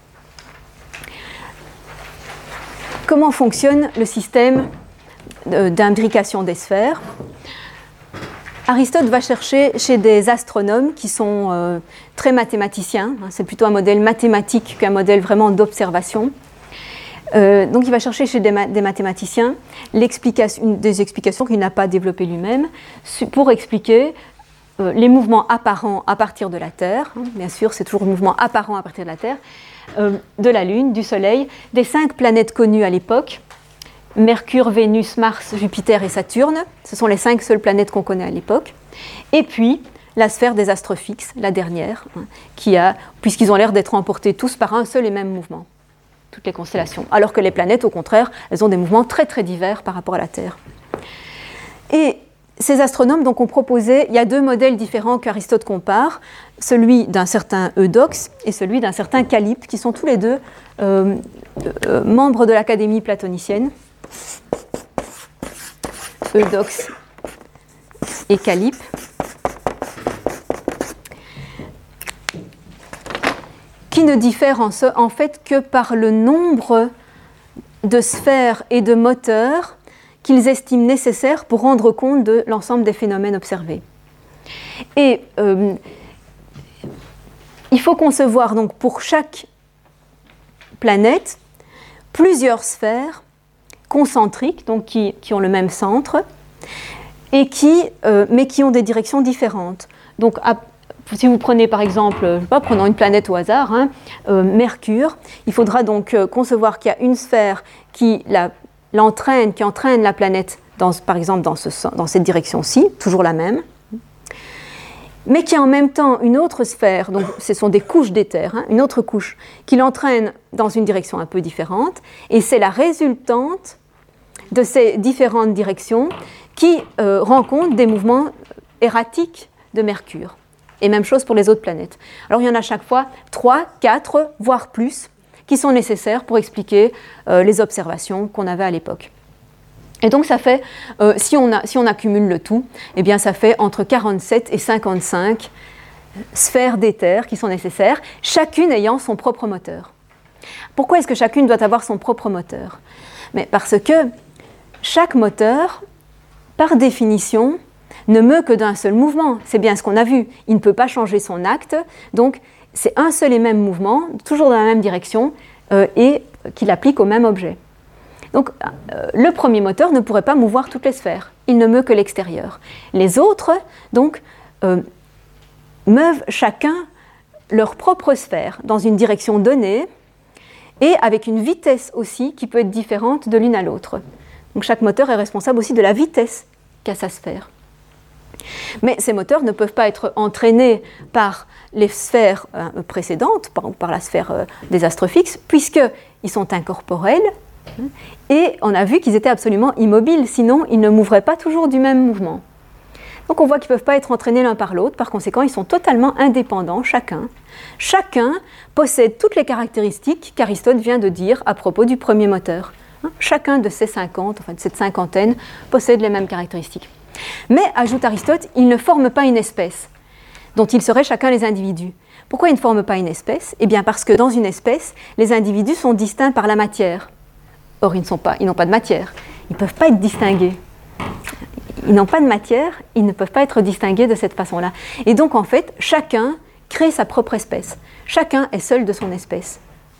Comment fonctionne le système d'imbrication des sphères ? Aristote va chercher chez des astronomes qui sont euh, très mathématiciens. C'est plutôt un modèle mathématique qu'un modèle vraiment d'observation. Euh, donc il va chercher chez des, ma- des mathématiciens l'explication, des explications qu'il n'a pas développées lui-même pour expliquer Euh, les mouvements apparents à partir de la Terre, hein, bien sûr c'est toujours le mouvement apparent à partir de la Terre, euh, de la Lune, du Soleil, des cinq planètes connues à l'époque, Mercure, Vénus, Mars, Jupiter et Saturne, ce sont les cinq seules planètes qu'on connaît à l'époque, et puis la sphère des astres fixes, la dernière, hein, qui a, puisqu'ils ont l'air d'être emportés tous par un seul et même mouvement, toutes les constellations, alors que les planètes au contraire, elles ont des mouvements très très divers par rapport à la Terre. Et ces astronomes donc, ont proposé, il y a deux modèles différents qu'Aristote compare, celui d'un certain Eudoxe et celui d'un certain Calype, qui sont tous les deux euh, euh, membres de l'Académie platonicienne. Eudoxe et Calype. Qui ne diffèrent en, ce, en fait que par le nombre de sphères et de moteurs qu'ils estiment nécessaires pour rendre compte de l'ensemble des phénomènes observés. Et euh, il faut concevoir donc pour chaque planète plusieurs sphères concentriques, donc qui, qui ont le même centre, et qui, euh, mais qui ont des directions différentes. Donc, à, si vous prenez par exemple, je sais pas, prenons une planète au hasard, hein, euh, Mercure, il faudra donc euh, concevoir qu'il y a une sphère qui la, l'entraîne, qui entraîne la planète, dans, par exemple dans, ce, dans cette direction-ci, toujours la même, mais qui a en même temps une autre sphère, donc ce sont des couches d'éther, hein, une autre couche, qui l'entraîne dans une direction un peu différente, et c'est la résultante de ces différentes directions qui euh, rencontrent des mouvements erratiques de Mercure. Et même chose pour les autres planètes. Alors il y en a chaque fois trois, quatre, voire plus, qui sont nécessaires pour expliquer euh, les observations qu'on avait à l'époque. Et donc ça fait, euh, si, on a, si on accumule le tout, eh bien ça fait entre quarante-sept et cinquante-cinq sphères d'éther qui sont nécessaires, chacune ayant son propre moteur. Pourquoi est-ce que chacune doit avoir son propre moteur ? Mais parce que chaque moteur, par définition, ne meut que d'un seul mouvement. C'est bien ce qu'on a vu. Il ne peut pas changer son acte, donc c'est un seul et même mouvement, toujours dans la même direction, euh, et qu'il applique au même objet. Donc euh, le premier moteur ne pourrait pas mouvoir toutes les sphères. Il ne meut que l'extérieur. Les autres, donc, euh, meuvent chacun leur propre sphère dans une direction donnée et avec une vitesse aussi qui peut être différente de l'une à l'autre. Donc chaque moteur est responsable aussi de la vitesse qu'a sa sphère. Mais ces moteurs ne peuvent pas être entraînés par les sphères euh, précédentes, par, par la sphère euh, des astres fixes, puisqu'ils sont incorporels, et on a vu qu'ils étaient absolument immobiles, sinon ils ne mouvraient pas toujours du même mouvement. Donc on voit qu'ils ne peuvent pas être entraînés l'un par l'autre, par conséquent ils sont totalement indépendants chacun. Chacun possède toutes les caractéristiques qu'Aristote vient de dire à propos du premier moteur. Chacun de ces cinquante, enfin de cette cinquantaine, possède les mêmes caractéristiques. Mais, ajoute Aristote, ils ne forment pas une espèce, dont ils seraient chacun les individus. Pourquoi ils ne forment pas une espèce ? Eh bien parce que dans une espèce, les individus sont distincts par la matière. Or, ils ne sont pas, ils n'ont pas de matière. Ils ne peuvent pas être distingués. Ils n'ont pas de matière, ils ne peuvent pas être distingués de cette façon-là. Et donc, en fait, chacun crée sa propre espèce. Chacun est seul de son espèce.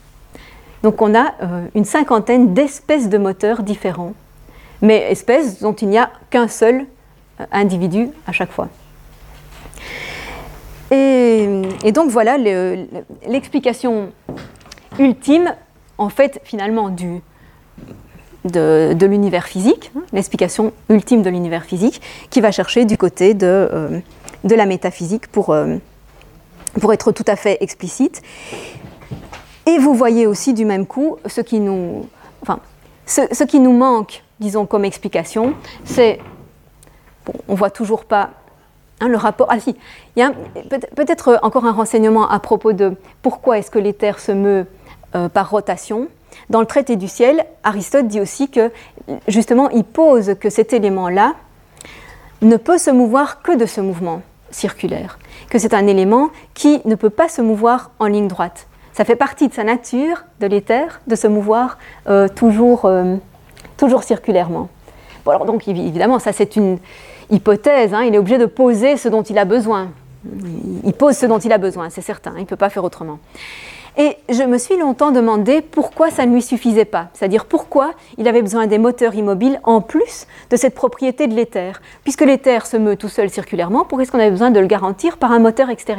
Donc, on a euh, une cinquantaine d'espèces de moteurs différents, mais espèces dont il n'y a qu'un seul euh, individu à chaque fois. Et, et donc, voilà le, l'explication ultime, en fait, finalement, du... De, de l'univers physique, hein, l'explication ultime de l'univers physique, qui va chercher du côté de, euh, de la métaphysique pour, euh, pour être tout à fait explicite. Et vous voyez aussi du même coup ce qui nous, enfin, ce, ce qui nous manque, disons, comme explication, c'est, bon, on ne voit toujours pas hein, le rapport. Ah si, il y a un, peut, peut-être encore un renseignement à propos de pourquoi est-ce que l'éther se meut euh, par rotation. Dans le traité du ciel, Aristote dit aussi que, justement, il pose que cet élément-là ne peut se mouvoir que de ce mouvement circulaire, que c'est un élément qui ne peut pas se mouvoir en ligne droite. Ça fait partie de sa nature, de l'éther, de se mouvoir euh, toujours, euh, toujours circulairement. Bon, alors donc, évidemment, ça c'est une hypothèse, hein, il est obligé de poser ce dont il a besoin. Il pose ce dont il a besoin, c'est certain, il ne peut pas faire autrement. Et je me suis longtemps demandé pourquoi ça ne lui suffisait pas, c'est-à-dire pourquoi il avait besoin des moteurs immobiles en plus de cette propriété de l'éther. Puisque l'éther se meut tout seul circulairement, pourquoi est-ce qu'on avait besoin de le garantir par un moteur extérieur ?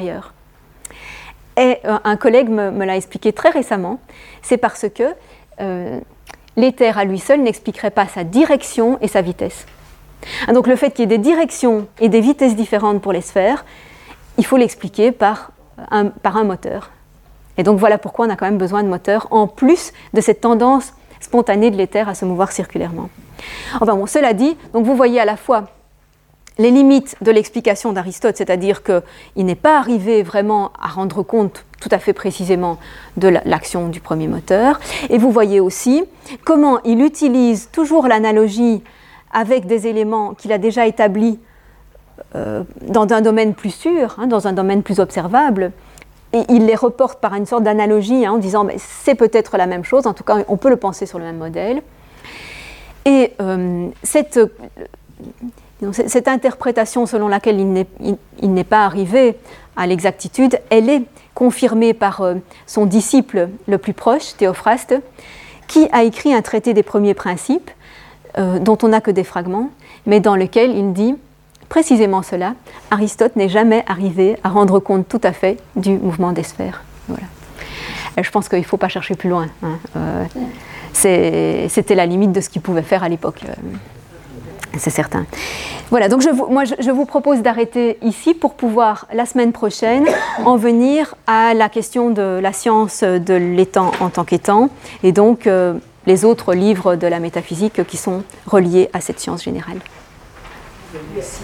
Et euh, un collègue me, me l'a expliqué très récemment, c'est parce que euh, l'éther à lui seul n'expliquerait pas sa direction et sa vitesse. Donc le fait qu'il y ait des directions et des vitesses différentes pour les sphères, il faut l'expliquer par un, par un moteur. Et donc voilà pourquoi on a quand même besoin de moteurs, en plus de cette tendance spontanée de l'éther à se mouvoir circulairement. Enfin bon, cela dit, donc vous voyez à la fois les limites de l'explication d'Aristote, c'est-à-dire qu'il n'est pas arrivé vraiment à rendre compte tout à fait précisément de l'action du premier moteur, et vous voyez aussi comment il utilise toujours l'analogie avec des éléments qu'il a déjà établis euh, dans un domaine plus sûr, hein, dans un domaine plus observable, et il les reporte par une sorte d'analogie hein, en disant mais c'est peut-être la même chose, en tout cas on peut le penser sur le même modèle. Et euh, cette, cette interprétation selon laquelle il n'est, il, il n'est pas arrivé à l'exactitude, elle est confirmée par euh, son disciple le plus proche, Théophraste, qui a écrit un traité des premiers principes, euh, dont on n'a que des fragments, mais dans lequel il dit précisément cela: Aristote n'est jamais arrivé à rendre compte tout à fait du mouvement des sphères. Voilà. Et je pense qu'il ne faut pas chercher plus loin. Hein. Euh, c'est, c'était la limite de ce qu'il pouvait faire à l'époque. Euh, c'est certain. Voilà, donc je vous, moi je, je vous propose d'arrêter ici pour pouvoir, la semaine prochaine, en venir à la question de la science de l'étant en tant qu'étant, et donc euh, les autres livres de la métaphysique qui sont reliés à cette science générale. Merci.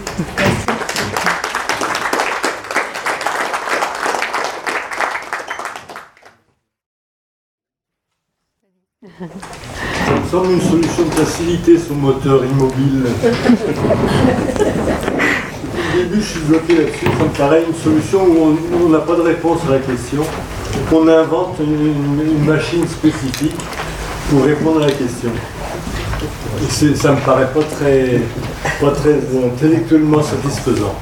Ça me semble une solution de facilité, son moteur immobile. Au début, je suis bloqué là-dessus. Ça me paraît une solution où on n'a pas de réponse à la question, qu'on invente une, une, une machine spécifique pour répondre à la question. Et c'est, ça me paraît pas très, pas très intellectuellement satisfaisant.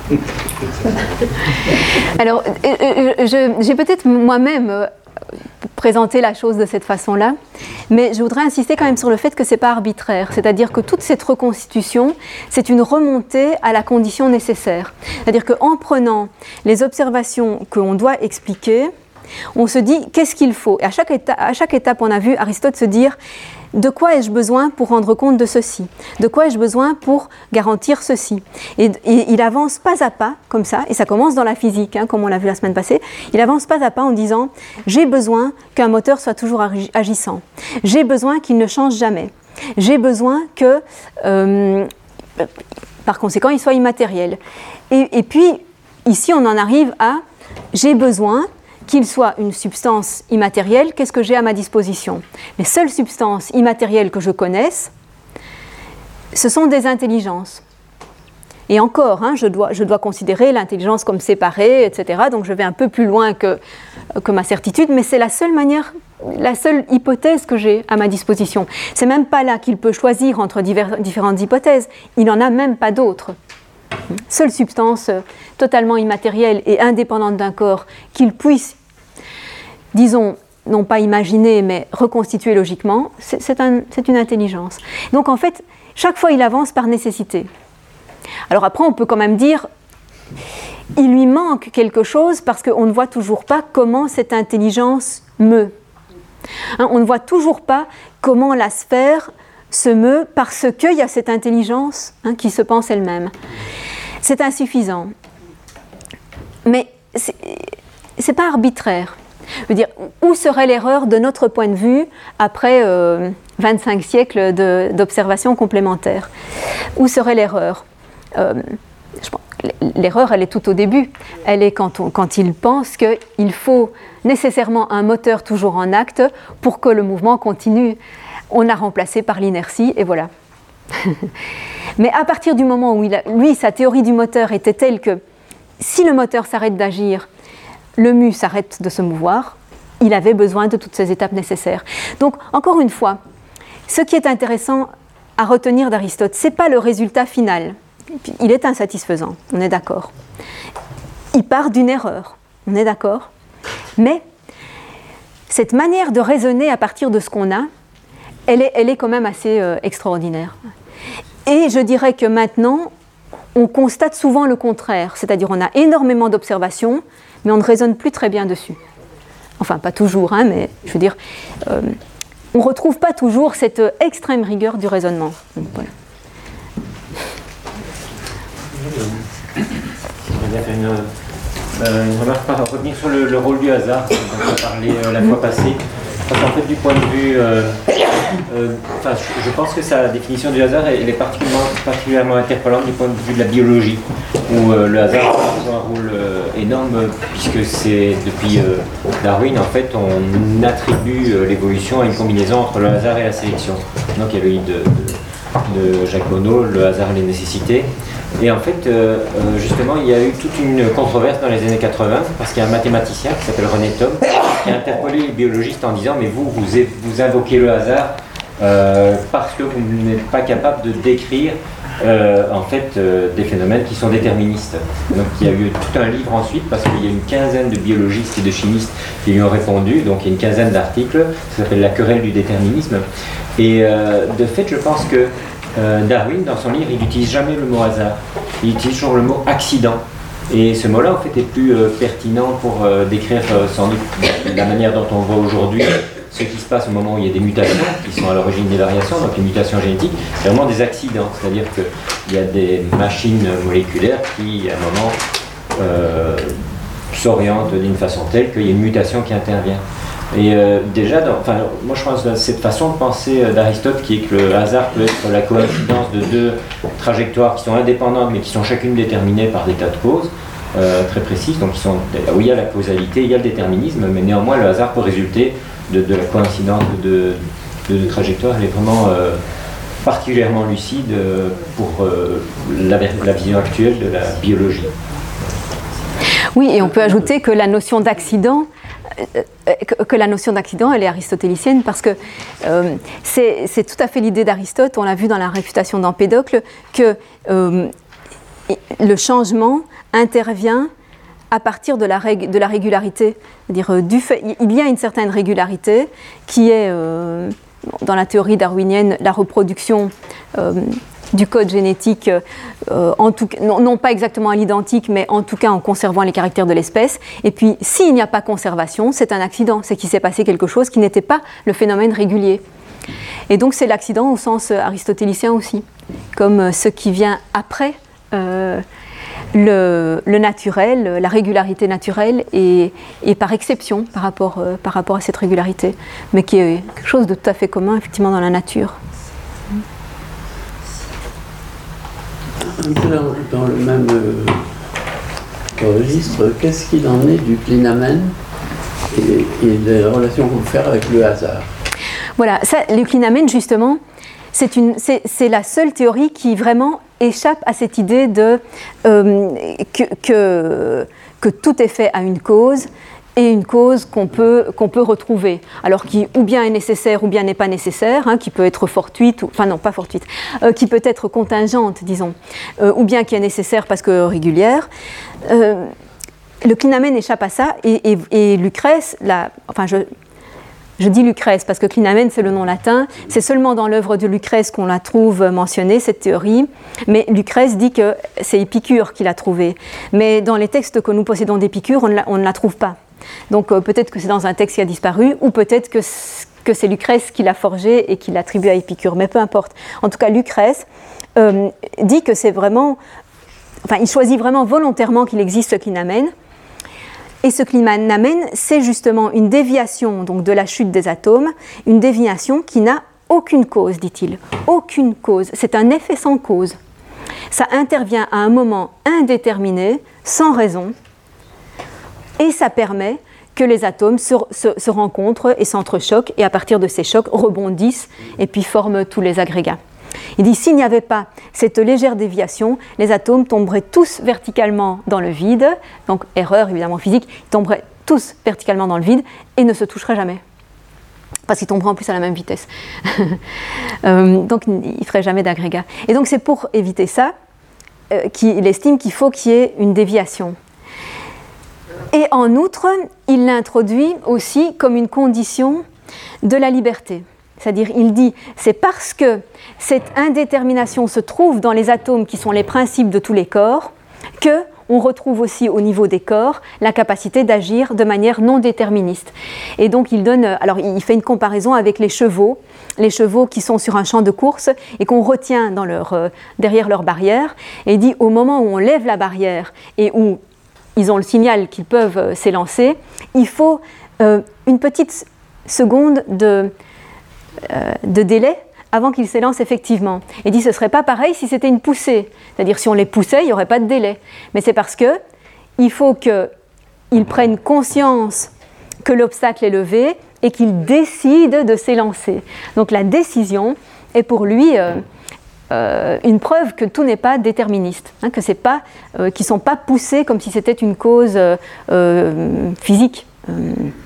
Alors, je, j'ai peut-être moi-même présenter la chose de cette façon-là, mais je voudrais insister quand même sur le fait que ce n'est pas arbitraire, c'est-à-dire que toute cette reconstitution, c'est une remontée à la condition nécessaire. C'est-à-dire qu'en prenant les observations qu'on doit expliquer, on se dit qu'est-ce qu'il faut. Et à chaque étape, à chaque étape, on a vu Aristote se dire de quoi ai-je besoin pour rendre compte de ceci? De quoi ai-je besoin pour garantir ceci? Et, et il avance pas à pas, comme ça, et ça commence dans la physique, hein, comme on l'a vu la semaine passée, il avance pas à pas en disant « j'ai besoin qu'un moteur soit toujours agissant, j'ai besoin qu'il ne change jamais, j'ai besoin que, euh, par conséquent, il soit immatériel. » Et, et puis, ici, on en arrive à « j'ai besoin » qu'il soit une substance immatérielle, qu'est-ce que j'ai à ma disposition? Les seules substances immatérielles que je connaisse, ce sont des intelligences. Et encore, hein, je, dois, je dois considérer l'intelligence comme séparée, et cetera. Donc je vais un peu plus loin que, que ma certitude, mais c'est la seule manière, la seule hypothèse que j'ai à ma disposition. C'est même pas là qu'il peut choisir entre divers, différentes hypothèses, il n'en a même pas d'autres. Seule substance totalement immatérielle et indépendante d'un corps qu'il puisse, disons, non pas imaginer, mais reconstituer logiquement, c'est, c'est, un, c'est une intelligence. Donc en fait, chaque fois il avance par nécessité. Alors après, on peut quand même dire, il lui manque quelque chose parce qu'on ne voit toujours pas comment cette intelligence meut. Hein, on ne voit toujours pas comment la sphère se meut parce qu'il y a cette intelligence, hein, qui se pense elle-même. C'est insuffisant. Mais c'est, c'est pas arbitraire. Je veux dire, où serait l'erreur de notre point de vue après euh, vingt-cinq siècles de, d'observations complémentaires? Où serait l'erreur? euh, je pense, L'erreur, elle est tout au début. Elle est quand, on, quand il pense qu'il faut nécessairement un moteur toujours en acte pour que le mouvement continue. On l'a remplacé par l'inertie, et voilà. Mais à partir du moment où il a, lui, sa théorie du moteur était telle que si le moteur s'arrête d'agir, le mu s'arrête de se mouvoir, il avait besoin de toutes ces étapes nécessaires. Donc, encore une fois, ce qui est intéressant à retenir d'Aristote, ce n'est pas le résultat final. Il est insatisfaisant, on est d'accord. Il part d'une erreur, on est d'accord. Mais cette manière de raisonner à partir de ce qu'on a, elle est, elle est quand même assez euh, extraordinaire. Et je dirais que maintenant, on constate souvent le contraire, c'est-à-dire on a énormément d'observations, mais on ne raisonne plus très bien dessus. Enfin, pas toujours, hein, mais je veux dire, euh, on ne retrouve pas toujours cette extrême rigueur du raisonnement. Donc, voilà. J'aimerais bien faire une, euh, une remarque par revenir sur le, le rôle du hasard dont on a parlé euh, la fois passée. Parce qu'en fait, du point de vue, euh, euh, enfin, je, je pense que sa définition du hasard elle est particulièrement, particulièrement interpellante du point de vue de la biologie, où euh, le hasard joue un rôle euh, énorme, puisque c'est depuis euh, Darwin, en fait, on attribue euh, l'évolution à une combinaison entre le hasard et la sélection. Donc il y avait eu de, de, de Jacques Monod, le hasard et les nécessités. Et en fait, euh, justement, il y a eu toute une controverse dans les années quatre-vingts, parce qu'il y a un mathématicien qui s'appelle René Thom, qui a interpellé les biologistes en disant « Mais vous, vous, vous invoquez le hasard euh, parce que vous n'êtes pas capable de décrire euh, en fait euh, des phénomènes qui sont déterministes. Donc il y a eu tout un livre ensuite, parce qu'il y a une quinzaine de biologistes et de chimistes qui lui ont répondu, donc il y a une quinzaine d'articles, ça s'appelle La querelle du déterminisme. Et euh, de fait, je pense que euh, Darwin, dans son livre, il n'utilise jamais le mot hasard, il utilise toujours le mot accident. Et ce mot-là, en fait, est plus euh, pertinent pour euh, décrire euh, sans doute la manière dont on voit aujourd'hui ce qui se passe au moment où il y a des mutations qui sont à l'origine des variations, donc les mutations génétiques, c'est vraiment des accidents, c'est-à-dire qu'il y a des machines moléculaires qui, à un moment, euh, s'orientent d'une façon telle qu'il y a une mutation qui intervient. Et euh, déjà, dans, enfin, moi je pense que cette façon de penser d'Aristote, qui est que le hasard peut être la coïncidence de deux trajectoires qui sont indépendantes mais qui sont chacune déterminées par des tas de causes euh, très précises, donc ils sont, où il y a la causalité, il y a le déterminisme, mais néanmoins le hasard peut résulter de, de la coïncidence de deux trajectoires. Elle est vraiment euh, particulièrement lucide pour euh, la, la vision actuelle de la biologie. Oui, et on peut ajouter que la notion d'accident que la notion d'accident, elle est aristotélicienne parce que euh, c'est, c'est tout à fait l'idée d'Aristote, on l'a vu dans la réfutation d'Empédocle, que euh, le changement intervient à partir de la, rég- de la régularité. C'est-à-dire, du fait, il y a une certaine régularité qui est, euh, dans la théorie darwinienne, la reproduction euh, du code génétique, euh, en tout, non, non pas exactement à l'identique, mais en tout cas en conservant les caractères de l'espèce. Et puis, s'il n'y a pas conservation, c'est un accident, c'est qu'il s'est passé quelque chose qui n'était pas le phénomène régulier. Et donc, c'est l'accident au sens aristotélicien aussi, comme ce qui vient après euh, le, le naturel, la régularité naturelle, et, et par exception par rapport, euh, par rapport à cette régularité, mais qui est quelque chose de tout à fait commun, effectivement, dans la nature. Un peu dans, dans le même euh, registre, qu'est-ce qu'il en est du clinamen et, et des relations qu'on peut faire avec le hasard? Voilà, ça, le clinamen, justement, c'est, une, c'est, c'est la seule théorie qui vraiment échappe à cette idée de, euh, que, que, que tout est fait à une cause, et une cause qu'on peut, qu'on peut retrouver, alors qui ou bien est nécessaire ou bien n'est pas nécessaire, hein, qui peut être fortuite, ou, enfin non, pas fortuite, euh, qui peut être contingente, disons, euh, ou bien qui est nécessaire parce que régulière. Euh, le clinamen échappe à ça, et, et, et Lucrèce, la, enfin je, je dis Lucrèce parce que clinamen c'est le nom latin, c'est seulement dans l'œuvre de Lucrèce qu'on la trouve mentionnée, cette théorie, mais Lucrèce dit que c'est Épicure qui l'a trouvée, mais dans les textes que nous possédons d'Épicure, on, on ne la trouve pas. Donc euh, peut-être que c'est dans un texte qui a disparu, ou peut-être que, que c'est Lucrèce qui l'a forgé et qui l'attribue à Épicure, mais peu importe. En tout cas, Lucrèce euh, dit que c'est vraiment... Enfin, il choisit vraiment volontairement qu'il existe ce clinamen. Et ce clinamen, c'est justement une déviation donc, de la chute des atomes, une déviation qui n'a aucune cause, dit-il. Aucune cause. C'est un effet sans cause. Ça intervient à un moment indéterminé, sans raison, et ça permet que les atomes se, se, se rencontrent et s'entrechoquent, et à partir de ces chocs rebondissent et puis forment tous les agrégats. Il dit, s'il n'y avait pas cette légère déviation, les atomes tomberaient tous verticalement dans le vide, donc erreur évidemment physique, ils tomberaient tous verticalement dans le vide et ne se toucheraient jamais. Parce qu'ils tomberaient en plus à la même vitesse. euh, donc ils ne feraient jamais d'agrégat. Et donc c'est pour éviter ça euh, qu'il estime qu'il faut qu'il y ait une déviation. Et en outre, il l'introduit aussi comme une condition de la liberté. C'est-à-dire, il dit, c'est parce que cette indétermination se trouve dans les atomes qui sont les principes de tous les corps, qu'on retrouve aussi au niveau des corps la capacité d'agir de manière non déterministe. Et donc, il donne, alors il fait une comparaison avec les chevaux, les chevaux qui sont sur un champ de course et qu'on retient dans leur, euh, derrière leur barrière. Et il dit, au moment où on lève la barrière et où ils ont le signal qu'ils peuvent euh, s'élancer, il faut euh, une petite seconde de, euh, de délai avant qu'ils s'élancent effectivement. Et il dit, ce ne serait pas pareil si c'était une poussée. C'est-à-dire, si on les poussait, il n'y aurait pas de délai. Mais c'est parce qu'il faut qu'ils prennent conscience que l'obstacle est levé et qu'ils décident de s'élancer. Donc la décision est pour lui... Euh, Euh, une preuve que tout n'est pas déterministe, hein, que c'est pas, euh, qu'ils ne sont pas poussés comme si c'était une cause euh, euh, physique. Euh,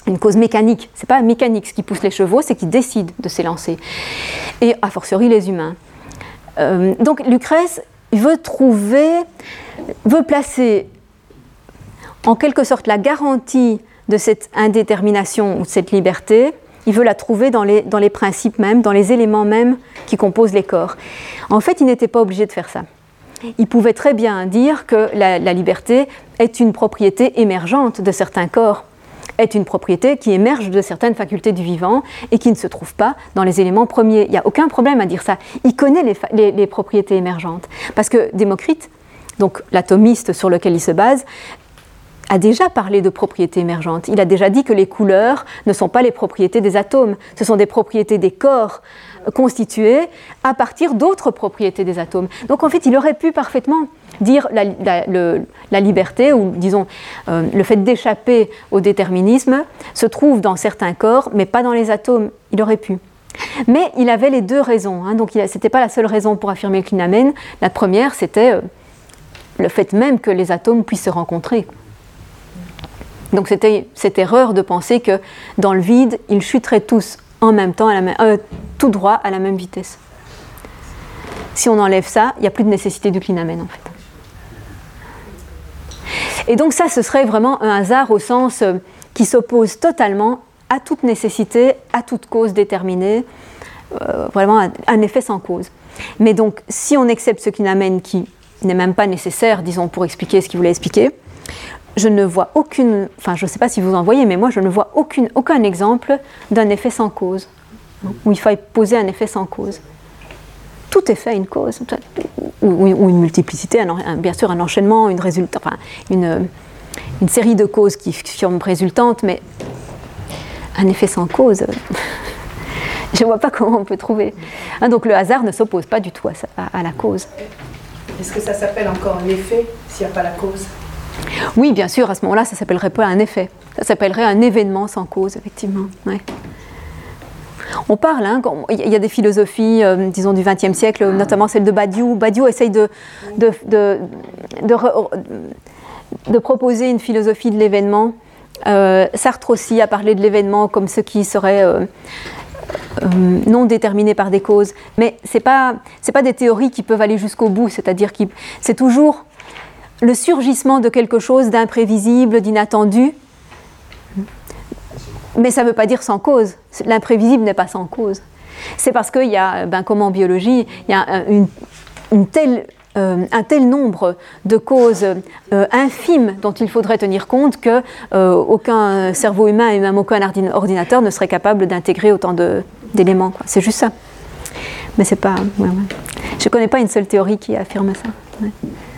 une cause mécanique. Ce n'est pas mécanique ce qui pousse les chevaux, c'est qu'ils décident de s'élancer. Et a fortiori les humains. Euh, donc Lucrèce veut trouver, veut placer en quelque sorte la garantie de cette indétermination ou de cette liberté, il veut la trouver dans les, dans les principes mêmes, dans les éléments mêmes qui composent les corps. En fait, il n'était pas obligé de faire ça. Il pouvait très bien dire que la, la liberté est une propriété émergente de certains corps, est une propriété qui émerge de certaines facultés du vivant et qui ne se trouve pas dans les éléments premiers. Il n'y a aucun problème à dire ça. Il connaît les, les, les propriétés émergentes. Parce que Démocrite, donc l'atomiste sur lequel il se base, a déjà parlé de propriétés émergentes. Il a déjà dit que les couleurs ne sont pas les propriétés des atomes, ce sont des propriétés des corps constitués à partir d'autres propriétés des atomes. Donc en fait, il aurait pu parfaitement dire la, la, le, la liberté, ou disons euh, le fait d'échapper au déterminisme, se trouve dans certains corps, mais pas dans les atomes. Il aurait pu. Mais il avait les deux raisons, hein, donc ce n'était pas la seule raison pour affirmer le clinamen. La première, c'était euh, le fait même que les atomes puissent se rencontrer. Donc c'était cette erreur de penser que dans le vide, ils chuteraient tous en même temps, à la même, euh, tout droit, à la même vitesse. Si on enlève ça, il n'y a plus de nécessité du clinamen en fait. Et donc ça, ce serait vraiment un hasard au sens euh, qui s'oppose totalement à toute nécessité, à toute cause déterminée, euh, vraiment un, un effet sans cause. Mais donc, si on accepte ce clinamen qui n'est même pas nécessaire, disons, pour expliquer ce qu'il voulait expliquer, je ne vois aucune, enfin je ne sais pas si vous en voyez, mais moi je ne vois aucune, aucun exemple d'un effet sans cause, où il faille poser un effet sans cause. Tout effet a une cause, ou, ou une multiplicité, un, un, bien sûr un enchaînement, une, résulta, enfin, une, une série de causes qui forment résultante, mais un effet sans cause, je ne vois pas comment on peut trouver. Hein, donc le hasard ne s'oppose pas du tout à, à, à la cause. Est-ce que ça s'appelle encore un effet s'il n'y a pas la cause ? Oui, bien sûr, à ce moment-là, ça ne s'appellerait pas un effet. Ça s'appellerait un événement sans cause, effectivement. Ouais. On parle, hein, il y a des philosophies, euh, disons, du vingtième siècle, notamment celle de Badiou. Badiou essaye de, de, de, de, de, de proposer une philosophie de l'événement. Euh, Sartre aussi a parlé de l'événement comme ce qui serait euh, euh, non déterminé par des causes. Mais ce n'est pas, c'est pas des théories qui peuvent aller jusqu'au bout, c'est-à-dire que c'est toujours le surgissement de quelque chose d'imprévisible, d'inattendu, mais ça ne veut pas dire sans cause. L'imprévisible n'est pas sans cause. C'est parce qu'il y a, ben, comme en biologie, il y a une, une telle, euh, un tel nombre de causes euh, infimes dont il faudrait tenir compte que euh, aucun cerveau humain et même aucun ordinateur ne serait capable d'intégrer autant de, d'éléments, quoi. C'est juste ça. Mais c'est pas... Ouais, ouais. Je ne connais pas une seule théorie qui affirme ça. Ouais.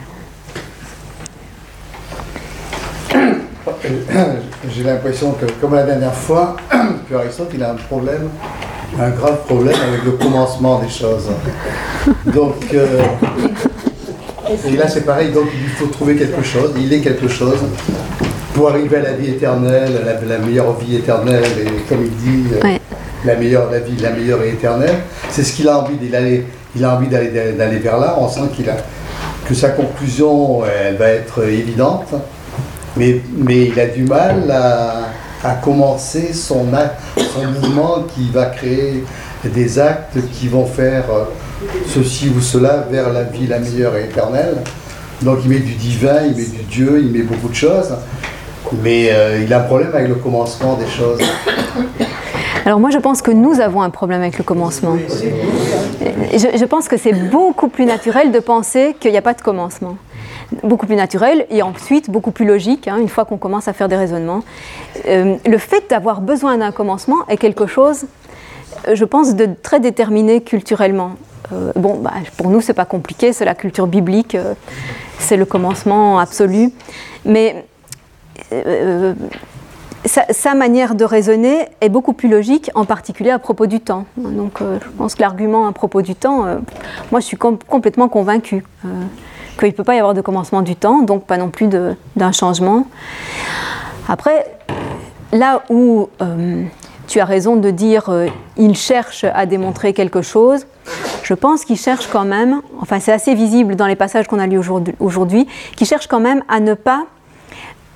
J'ai l'impression que, comme la dernière fois, que Aristote, il a un problème, un grave problème avec le commencement des choses. Donc, euh, et là c'est pareil, donc il faut trouver quelque chose, il est quelque chose, pour arriver à la vie éternelle, la, la meilleure vie éternelle, et comme il dit, ouais. la meilleure, la vie, la meilleure et éternelle. C'est ce qu'il a envie d'aller, il a envie d'aller, d'aller vers là. On sent qu'il a, que sa conclusion, elle va être évidente. Mais, mais il a du mal à, à commencer son, acte, son mouvement qui va créer des actes qui vont faire ceci ou cela vers la vie la meilleure et éternelle. Donc il met du divin, il met du Dieu, il met beaucoup de choses, mais euh, il a un problème avec le commencement des choses. Alors moi je pense que nous avons un problème avec le commencement. Je, je pense que c'est beaucoup plus naturel de penser qu'il n'y a pas de commencement. Beaucoup plus naturel et ensuite beaucoup plus logique, hein, une fois qu'on commence à faire des raisonnements. Euh, le fait d'avoir besoin d'un commencement est quelque chose, je pense, de très déterminé culturellement. Euh, bon, bah, pour nous, c'est pas compliqué, c'est la culture biblique, euh, c'est le commencement absolu. Mais euh, sa, sa manière de raisonner est beaucoup plus logique, en particulier à propos du temps. Donc, euh, je pense que l'argument à propos du temps, euh, moi, je suis com- complètement convaincue. Euh, qu'il ne peut pas y avoir de commencement du temps, donc pas non plus de, d'un changement. Après, là où euh, tu as raison de dire euh, il cherche à démontrer quelque chose, je pense qu'il cherche quand même, enfin c'est assez visible dans les passages qu'on a lus aujourd'hui, aujourd'hui qu'il cherche quand même à ne pas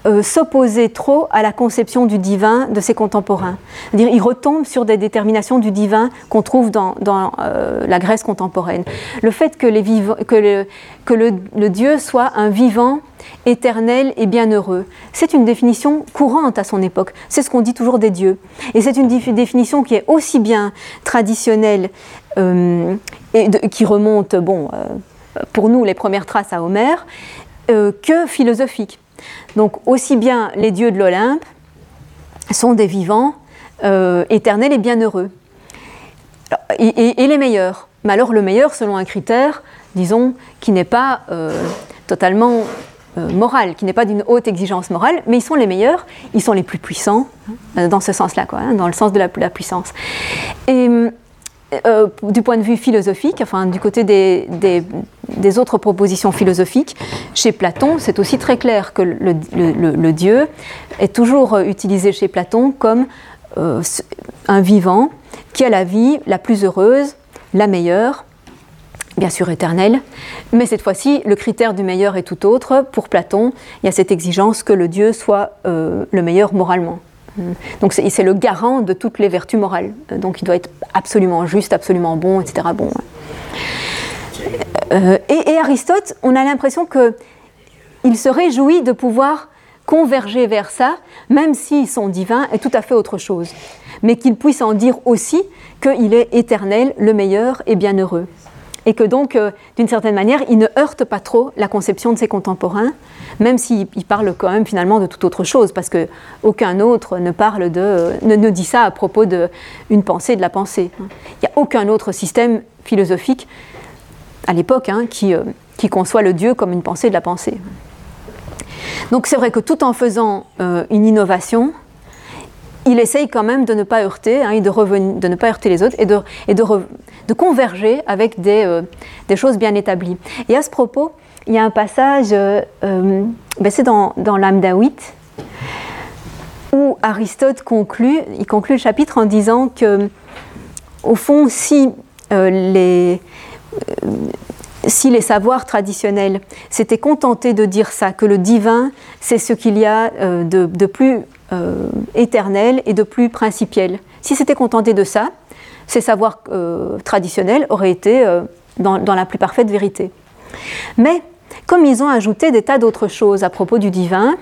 euh, s'opposer trop à la conception du divin de ses contemporains. C'est-à-dire, il retombe sur des déterminations du divin qu'on trouve dans, dans euh, la Grèce contemporaine. Le fait que, les vivants, que, le, que le, le Dieu soit un vivant, éternel et bienheureux, c'est une définition courante à son époque. C'est ce qu'on dit toujours des dieux. Et c'est une définition qui est aussi bien traditionnelle euh, et de, qui remonte, bon, euh, pour nous, les premières traces à Homère, euh, que philosophique. Donc, aussi bien les dieux de l'Olympe sont des vivants euh, éternels et bienheureux. Et, et, et les meilleurs. Mais alors, le meilleur, selon un critère, disons, qui n'est pas euh, totalement euh, moral, qui n'est pas d'une haute exigence morale, mais ils sont les meilleurs, ils sont les plus puissants, hein, dans ce sens-là, quoi, hein, dans le sens de la, la puissance. Et euh, du point de vue philosophique, enfin, du côté des, des, des autres propositions philosophiques, chez Platon, c'est aussi très clair que le, le, le, le Dieu est toujours utilisé chez Platon comme euh, un vivant qui a la vie la plus heureuse, la meilleure, bien sûr éternelle, mais cette fois-ci, le critère du meilleur est tout autre. Pour Platon, il y a cette exigence que le Dieu soit euh, le meilleur moralement. Donc c'est, c'est le garant de toutes les vertus morales. Donc il doit être absolument juste, absolument bon, et cetera. Bon. Euh, et, et Aristote, on a l'impression qu'il se réjouit de pouvoir converger vers ça, même si son divin est tout à fait autre chose. Mais qu'il puisse en dire aussi qu'il est éternel, le meilleur et bienheureux. Et que donc, euh, d'une certaine manière, il ne heurte pas trop la conception de ses contemporains, même s'il parle quand même finalement de toute autre chose, parce qu'aucun autre ne, parle de, euh, ne, ne dit ça à propos d'une pensée de la pensée. Il n'y a aucun autre système philosophique, à l'époque, hein, qui, euh, qui conçoit le Dieu comme une pensée de la pensée. Donc c'est vrai que tout en faisant euh, une innovation, il essaye quand même de ne pas heurter, hein, de, revenir, de ne pas heurter les autres et de, et de, re, de converger avec des, euh, des choses bien établies. Et à ce propos, il y a un passage, euh, euh, ben c'est dans, dans l'âme d'Awit, où Aristote conclut, il conclut le chapitre en disant que, au fond, si euh, les... Euh, si les savoirs traditionnels s'étaient contentés de dire ça, que le divin, c'est ce qu'il y a euh, de, de plus euh, éternel et de plus principiel, si s'étaient contentés de ça, ces savoirs euh, traditionnels auraient été euh, dans, dans la plus parfaite vérité. Mais comme ils ont ajouté des tas d'autres choses à propos du divin,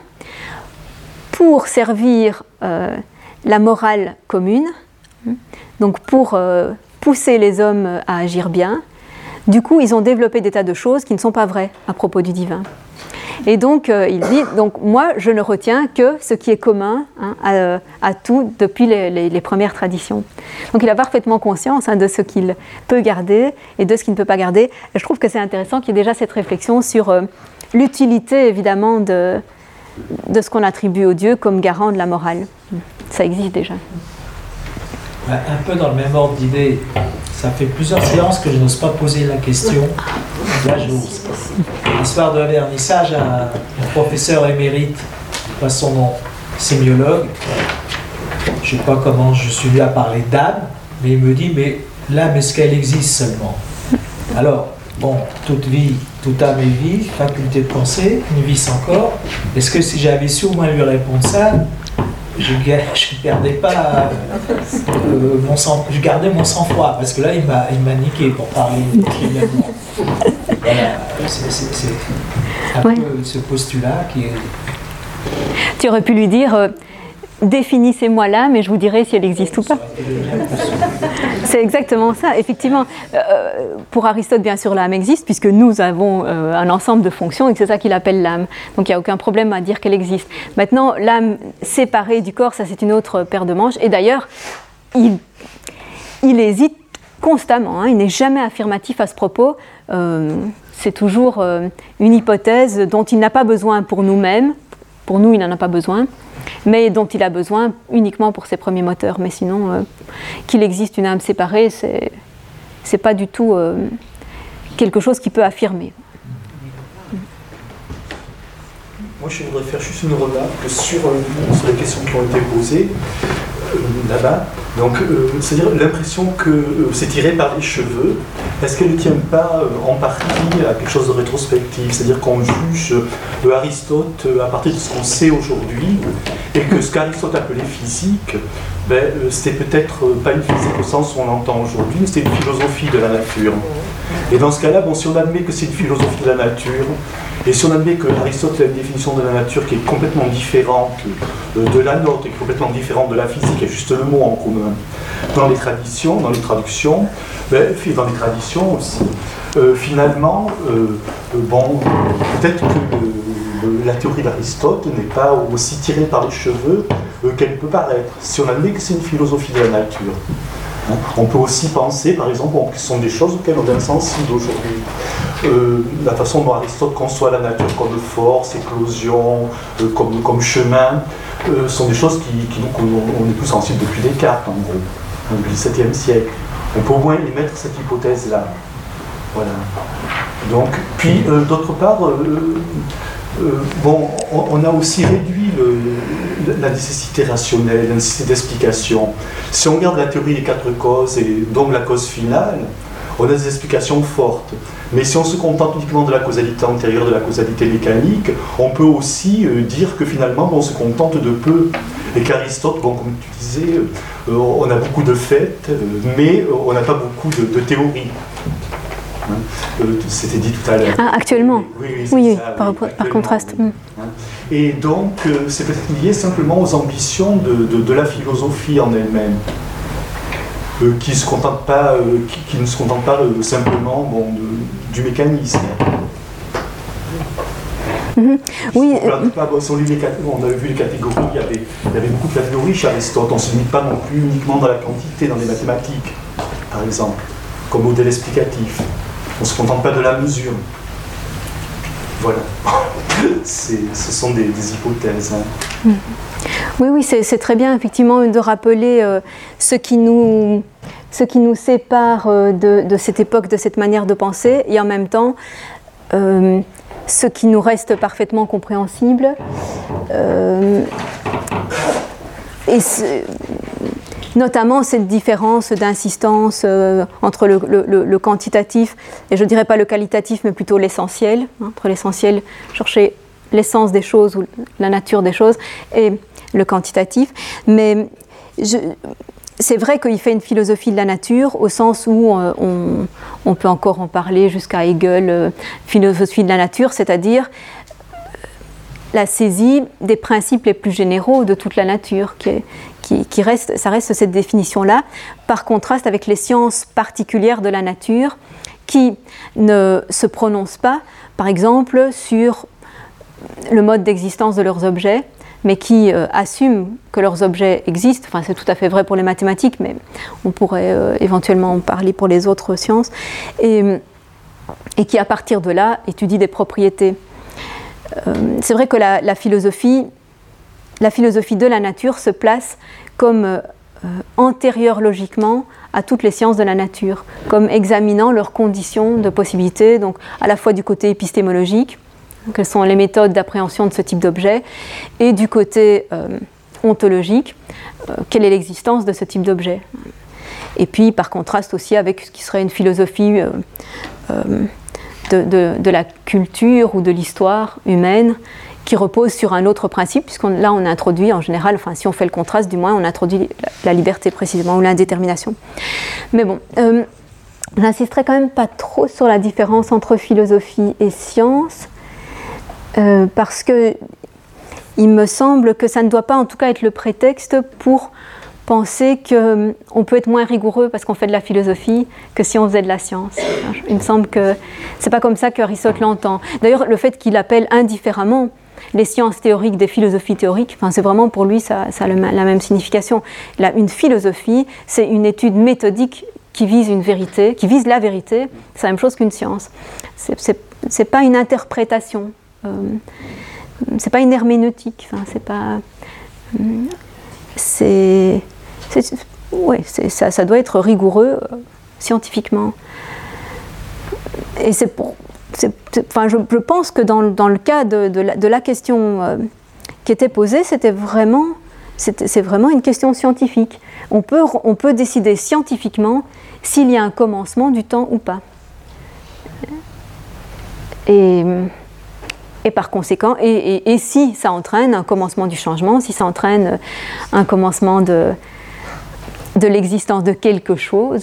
pour servir euh, la morale commune, donc pour euh, pousser les hommes à agir bien, du coup, ils ont développé des tas de choses qui ne sont pas vraies à propos du divin. Et donc, euh, il dit, donc moi, je ne retiens que ce qui est commun, hein, à, à tout depuis les, les, les premières traditions. Donc, il a parfaitement conscience, hein, de ce qu'il peut garder et de ce qu'il ne peut pas garder. Et je trouve que c'est intéressant qu'il y ait déjà cette réflexion sur euh, l'utilité, évidemment, de, de ce qu'on attribue au Dieu comme garant de la morale. Ça existe déjà. Un peu dans le même ordre d'idée, ça fait plusieurs séances que je n'ose pas poser la question. Là, j'ose. Un soir de vernissage, un, un professeur émérite, pas son nom, sémiologue, je ne sais pas comment je suis venu à parler d'âme, mais il me dit, mais l'âme, est-ce qu'elle existe seulement? Alors, bon, toute vie, toute âme est vie, faculté de penser, une vie sans corps. Est-ce que si j'avais su au moins lui répondre ça, je ne perdais pas euh, mon sang, je gardais mon sang-froid, parce que là, il m'a, il m'a niqué pour parler trivialement. Voilà, c'est, c'est, c'est un ouais. peu ce postulat qui est... Tu aurais pu lui dire, euh, définissez-moi l'âme et je vous dirai si elle existe ou pas. C'est exactement ça, effectivement. Euh, pour Aristote, bien sûr, l'âme existe, puisque nous avons euh, un ensemble de fonctions et c'est ça qu'il appelle l'âme. Donc il n'y a aucun problème à dire qu'elle existe. Maintenant, l'âme séparée du corps, ça c'est une autre paire de manches. Et d'ailleurs, il, il hésite constamment, hein, il n'est jamais affirmatif à ce propos. Euh, c'est toujours euh, une hypothèse dont il n'a pas besoin pour nous-mêmes. Pour nous, il n'en a pas besoin, mais dont il a besoin uniquement pour ses premiers moteurs. Mais sinon, euh, qu'il existe une âme séparée, c'est, c'est pas du tout euh, quelque chose qu'il peut affirmer. Moi, je voudrais faire juste une remarque sur, euh, sur les questions qui ont été posées. là-bas. Donc, euh, c'est-à-dire l'impression que euh, c'est tiré par les cheveux. Est-ce qu'elle ne tient pas euh, en partie à quelque chose de rétrospectif? C'est-à-dire qu'on juge euh, Aristote euh, à partir de ce qu'on sait aujourd'hui, et que ce qu'Aristote appelait physique, ben, euh, c'était peut-être euh, pas une physique au sens où on l'entend aujourd'hui, mais c'était une philosophie de la nature. Et dans ce cas-là, bon, si on admet que c'est une philosophie de la nature, et si on admet que Aristote a une définition de la nature qui est complètement différente de la nôtre, et complètement différente de la physique, il y a juste le mot en commun, dans les traditions, dans les traductions, ben, dans les traditions aussi, euh, finalement, euh, bon, peut-être que euh, la théorie d'Aristote n'est pas aussi tirée par les cheveux euh, qu'elle peut paraître, si on admet que c'est une philosophie de la nature. On peut aussi penser, par exemple, que ce sont des choses auxquelles on est insensible aujourd'hui. Euh, la façon dont Aristote conçoit la nature comme force, éclosion, euh, comme, comme chemin, euh, sont des choses qui, qui donc, on, on est plus sensible depuis Descartes, en gros, depuis le dix-septième siècle. On peut au moins émettre cette hypothèse-là. Voilà. Donc, puis, euh, d'autre part, euh, euh, bon, on, on a aussi réduit le, la nécessité rationnelle, la nécessité d'explication. Si on regarde la théorie des quatre causes, et donc la cause finale, on a des explications fortes. Mais si on se contente uniquement de la causalité antérieure, de la causalité mécanique, on peut aussi euh, dire que finalement on se contente de peu. Et qu'Aristote, bon, comme tu disais, euh, on a beaucoup de faits, euh, mais on n'a pas beaucoup de, de théories. Hein, euh, c'était dit tout à l'heure. Ah, actuellement. Oui, oui, oui, ça, par, oui, par contraste. Oui. Hein. Et donc, euh, c'est peut-être lié simplement aux ambitions de, de, de la philosophie en elle-même. Euh, qui, se contente pas, euh, qui, qui ne se contente pas euh, simplement bon, de, du mécanisme. Mm-hmm. Oui. On, pas, bon, on, les, on avait vu les catégories, il y, avait, il y avait beaucoup de catégories chez Aristote. On ne se limite pas non plus uniquement dans la quantité, dans les mathématiques, par exemple, comme modèle explicatif. On ne se contente pas de la mesure. Voilà. C'est, ce sont des, des hypothèses. Hein. Mm. Oui, oui, c'est, c'est très bien, effectivement, de rappeler euh, ce, qui nous, ce qui nous sépare euh, de, de cette époque, de cette manière de penser, et en même temps, euh, ce qui nous reste parfaitement compréhensible. Euh, et notamment cette différence d'insistance euh, entre le, le, le quantitatif, et je ne dirais pas le qualitatif, mais plutôt l'essentiel, hein, entre l'essentiel, chercher l'essence des choses ou la nature des choses, et le quantitatif. Mais je, c'est vrai qu'il fait une philosophie de la nature, au sens où euh, on, on peut encore en parler jusqu'à Hegel, euh, philosophie de la nature, c'est-à-dire la saisie des principes les plus généraux de toute la nature, qui, est, qui, qui reste, ça reste cette définition-là, par contraste avec les sciences particulières de la nature, qui ne se prononcent pas, par exemple, sur le mode d'existence de leurs objets, mais qui euh, assument que leurs objets existent. Enfin, c'est tout à fait vrai pour les mathématiques, mais on pourrait euh, éventuellement en parler pour les autres sciences, et, et qui, à partir de là, étudient des propriétés. Euh, c'est vrai que la, la, philosophie, la philosophie de la nature se place comme euh, antérieure logiquement à toutes les sciences de la nature, comme examinant leurs conditions de possibilité, donc à la fois du côté épistémologique, quelles sont les méthodes d'appréhension de ce type d'objet, et du côté euh, ontologique, euh, quelle est l'existence de ce type d'objet. Et puis, par contraste aussi avec ce qui serait une philosophie euh, euh, de, de, de la culture ou de l'histoire humaine, qui repose sur un autre principe, puisque là on a introduit en général, enfin si on fait le contraste du moins, on introduit la, la liberté précisément, ou l'indétermination. Mais bon, euh, j'insisterai quand même pas trop sur la différence entre philosophie et science, euh, parce que il me semble que ça ne doit pas en tout cas être le prétexte pour penser qu'on peut être moins rigoureux parce qu'on fait de la philosophie que si on faisait de la science. Il me semble que c'est pas comme ça qu'Aristote l'entend. D'ailleurs, le fait qu'il appelle indifféremment les sciences théoriques des philosophies théoriques, enfin, c'est vraiment pour lui, ça, ça a le, la même signification. Là, une philosophie, c'est une étude méthodique qui vise une vérité, qui vise la vérité, c'est la même chose qu'une science. C'est, c'est, c'est pas une interprétation, euh, c'est pas une herméneutique, enfin, c'est pas... C'est... c'est ouais, c'est, ça, ça doit être rigoureux euh, scientifiquement. Et c'est pour... C'est, c'est, enfin, je, je pense que dans, dans le cas de, de, la, de la question euh, qui était posée, c'était vraiment c'est, c'est vraiment une question scientifique. On peut, on peut décider scientifiquement s'il y a un commencement du temps ou pas. Et, et par conséquent, et, et, et si ça entraîne un commencement du changement, si ça entraîne un commencement de, de l'existence de quelque chose,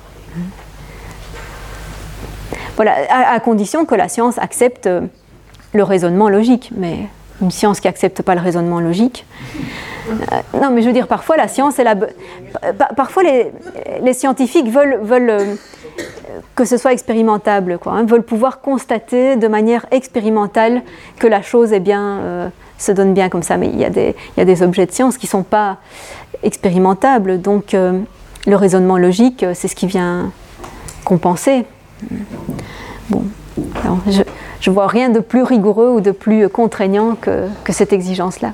voilà, à, à condition que la science accepte le raisonnement logique. Mais une science qui n'accepte pas le raisonnement logique... Euh, non, mais je veux dire, parfois la science est la... Parfois les, les scientifiques veulent, veulent euh, que ce soit expérimentable, quoi, hein, veulent pouvoir constater de manière expérimentale que la chose est bien, euh, se donne bien comme ça. Mais il y a des, il y a des objets de science qui ne sont pas expérimentables. Donc euh, le raisonnement logique, c'est ce qui vient compenser. Bon, alors, je ne vois rien de plus rigoureux ou de plus contraignant que, que cette exigence-là.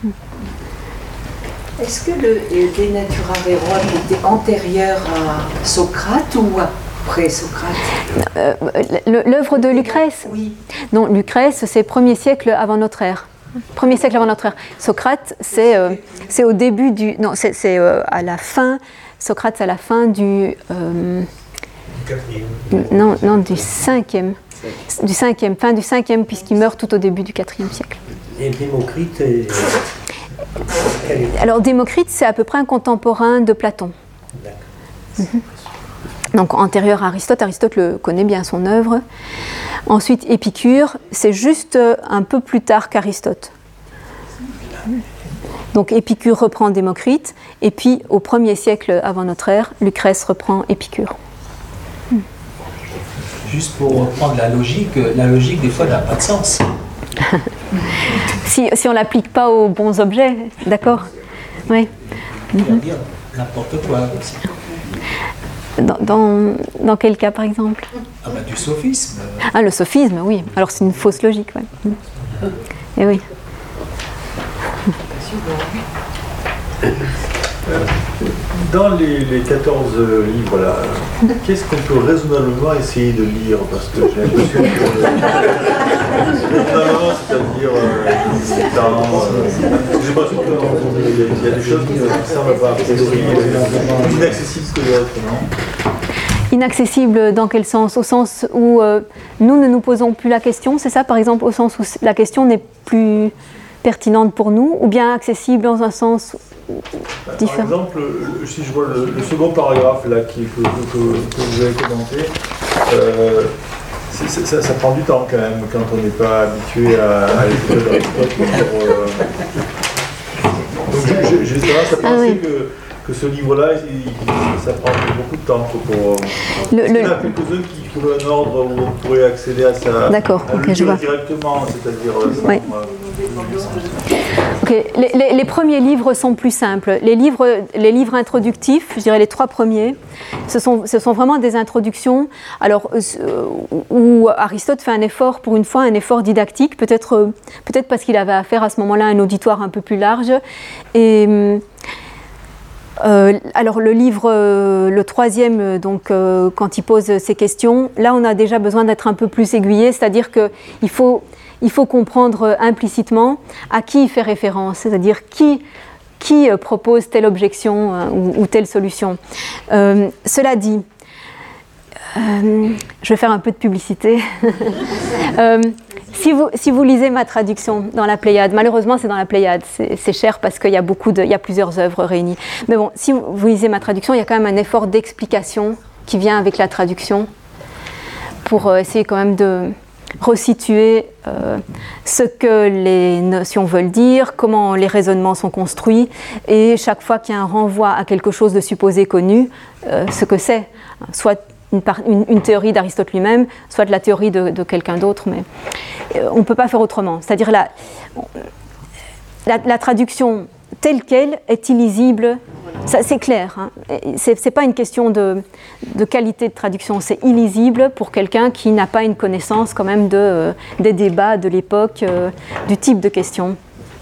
Est-ce que le De Natura Rerum était antérieur à Socrate ou après Socrate? euh, L'œuvre de Lucrèce? Oui. Non, Lucrèce, c'est premier siècle avant notre ère. Premier siècle avant notre ère. Socrate, c'est, euh, c'est au début du... Non, c'est, c'est euh, à la fin... Socrate, c'est à la fin du... Euh, non, non, du cinquième. Du cinquième, fin du cinquième, puisqu'il meurt tout au début du quatrième siècle. Et Démocrite est... Alors Démocrite, c'est à peu près un contemporain de Platon. Mm-hmm. Donc antérieur à Aristote, Aristote le connaît bien, son œuvre. Ensuite Épicure, c'est juste un peu plus tard qu'Aristote. Donc Épicure reprend Démocrite, et puis au premier siècle avant notre ère, Lucrèce reprend Épicure. Juste pour reprendre la logique, la logique des fois n'a pas de sens. si, si on ne l'applique pas aux bons objets, d'accord? Oui. On peut dire n'importe quoi. Dans, dans, dans quel cas, par exemple? Ah bah, du sophisme. Ah, le sophisme, oui. Alors c'est une fausse logique, ouais. Et oui. Dans les, les quatorze livres là, qu'est-ce qu'on peut raisonnablement essayer de lire? Parce que j'ai l'impression que raisonnablement, c'est-à-dire euh, temps, euh, j'ai pas sûr qu'il y a des choses qui ne semblent pas a priori inaccessibles que d'autres, non? Inaccessible dans quel sens? Au sens où euh, nous ne nous posons plus la question, c'est ça, par exemple, au sens où la question n'est plus pertinente pour nous, ou bien accessible dans un sens différent? Par exemple, si je vois le, le second paragraphe là qui, que, que, que vous avez commenté, euh, c'est, c'est, ça, ça prend du temps quand même quand on n'est pas habitué à, à l'écouter d'Aristote. Euh... Donc j'ai, j'ai tendance à penser ah, oui. que que ce livre-là, il, il, ça prend beaucoup de temps pour... pour le, il y en a quelques-uns qui trouvent un ordre où on pourrait accéder à ça. D'accord, à ok, je vois. Directement, c'est-à-dire... Oui. Euh, okay. les, les, les premiers livres sont plus simples. Les livres, les livres introductifs, je dirais les trois premiers, ce sont, ce sont vraiment des introductions, alors, euh, où Aristote fait un effort, pour une fois, un effort didactique, peut-être, euh, peut-être parce qu'il avait affaire à ce moment-là à un auditoire un peu plus large, et... Euh, alors le livre, euh, le troisième, donc euh, quand il pose ces questions, là on a déjà besoin d'être un peu plus aiguillé, c'est-à-dire qu'il faut, il faut comprendre implicitement à qui il fait référence, c'est-à-dire qui, qui propose telle objection hein, ou, ou telle solution. Euh, cela dit, euh, je vais faire un peu de publicité. euh, Si vous, si vous lisez ma traduction dans la Pléiade, malheureusement c'est dans la Pléiade, c'est, c'est cher parce qu'il y a, beaucoup de, il y a plusieurs œuvres réunies. Mais bon, si vous, vous lisez ma traduction, il y a quand même un effort d'explication qui vient avec la traduction pour euh, essayer quand même de resituer euh, ce que les notions veulent dire, comment les raisonnements sont construits, et chaque fois qu'il y a un renvoi à quelque chose de supposé connu, euh, ce que c'est, soit Une, une, une théorie d'Aristote lui-même, soit de la théorie de, de quelqu'un d'autre, mais euh, on ne peut pas faire autrement. C'est-à-dire la, la, la traduction telle qu'elle est illisible, ça, c'est clair. Hein. Ce n'est pas une question de, de qualité de traduction, c'est illisible pour quelqu'un qui n'a pas une connaissance quand même de, euh, des débats de l'époque, euh, du type de questions.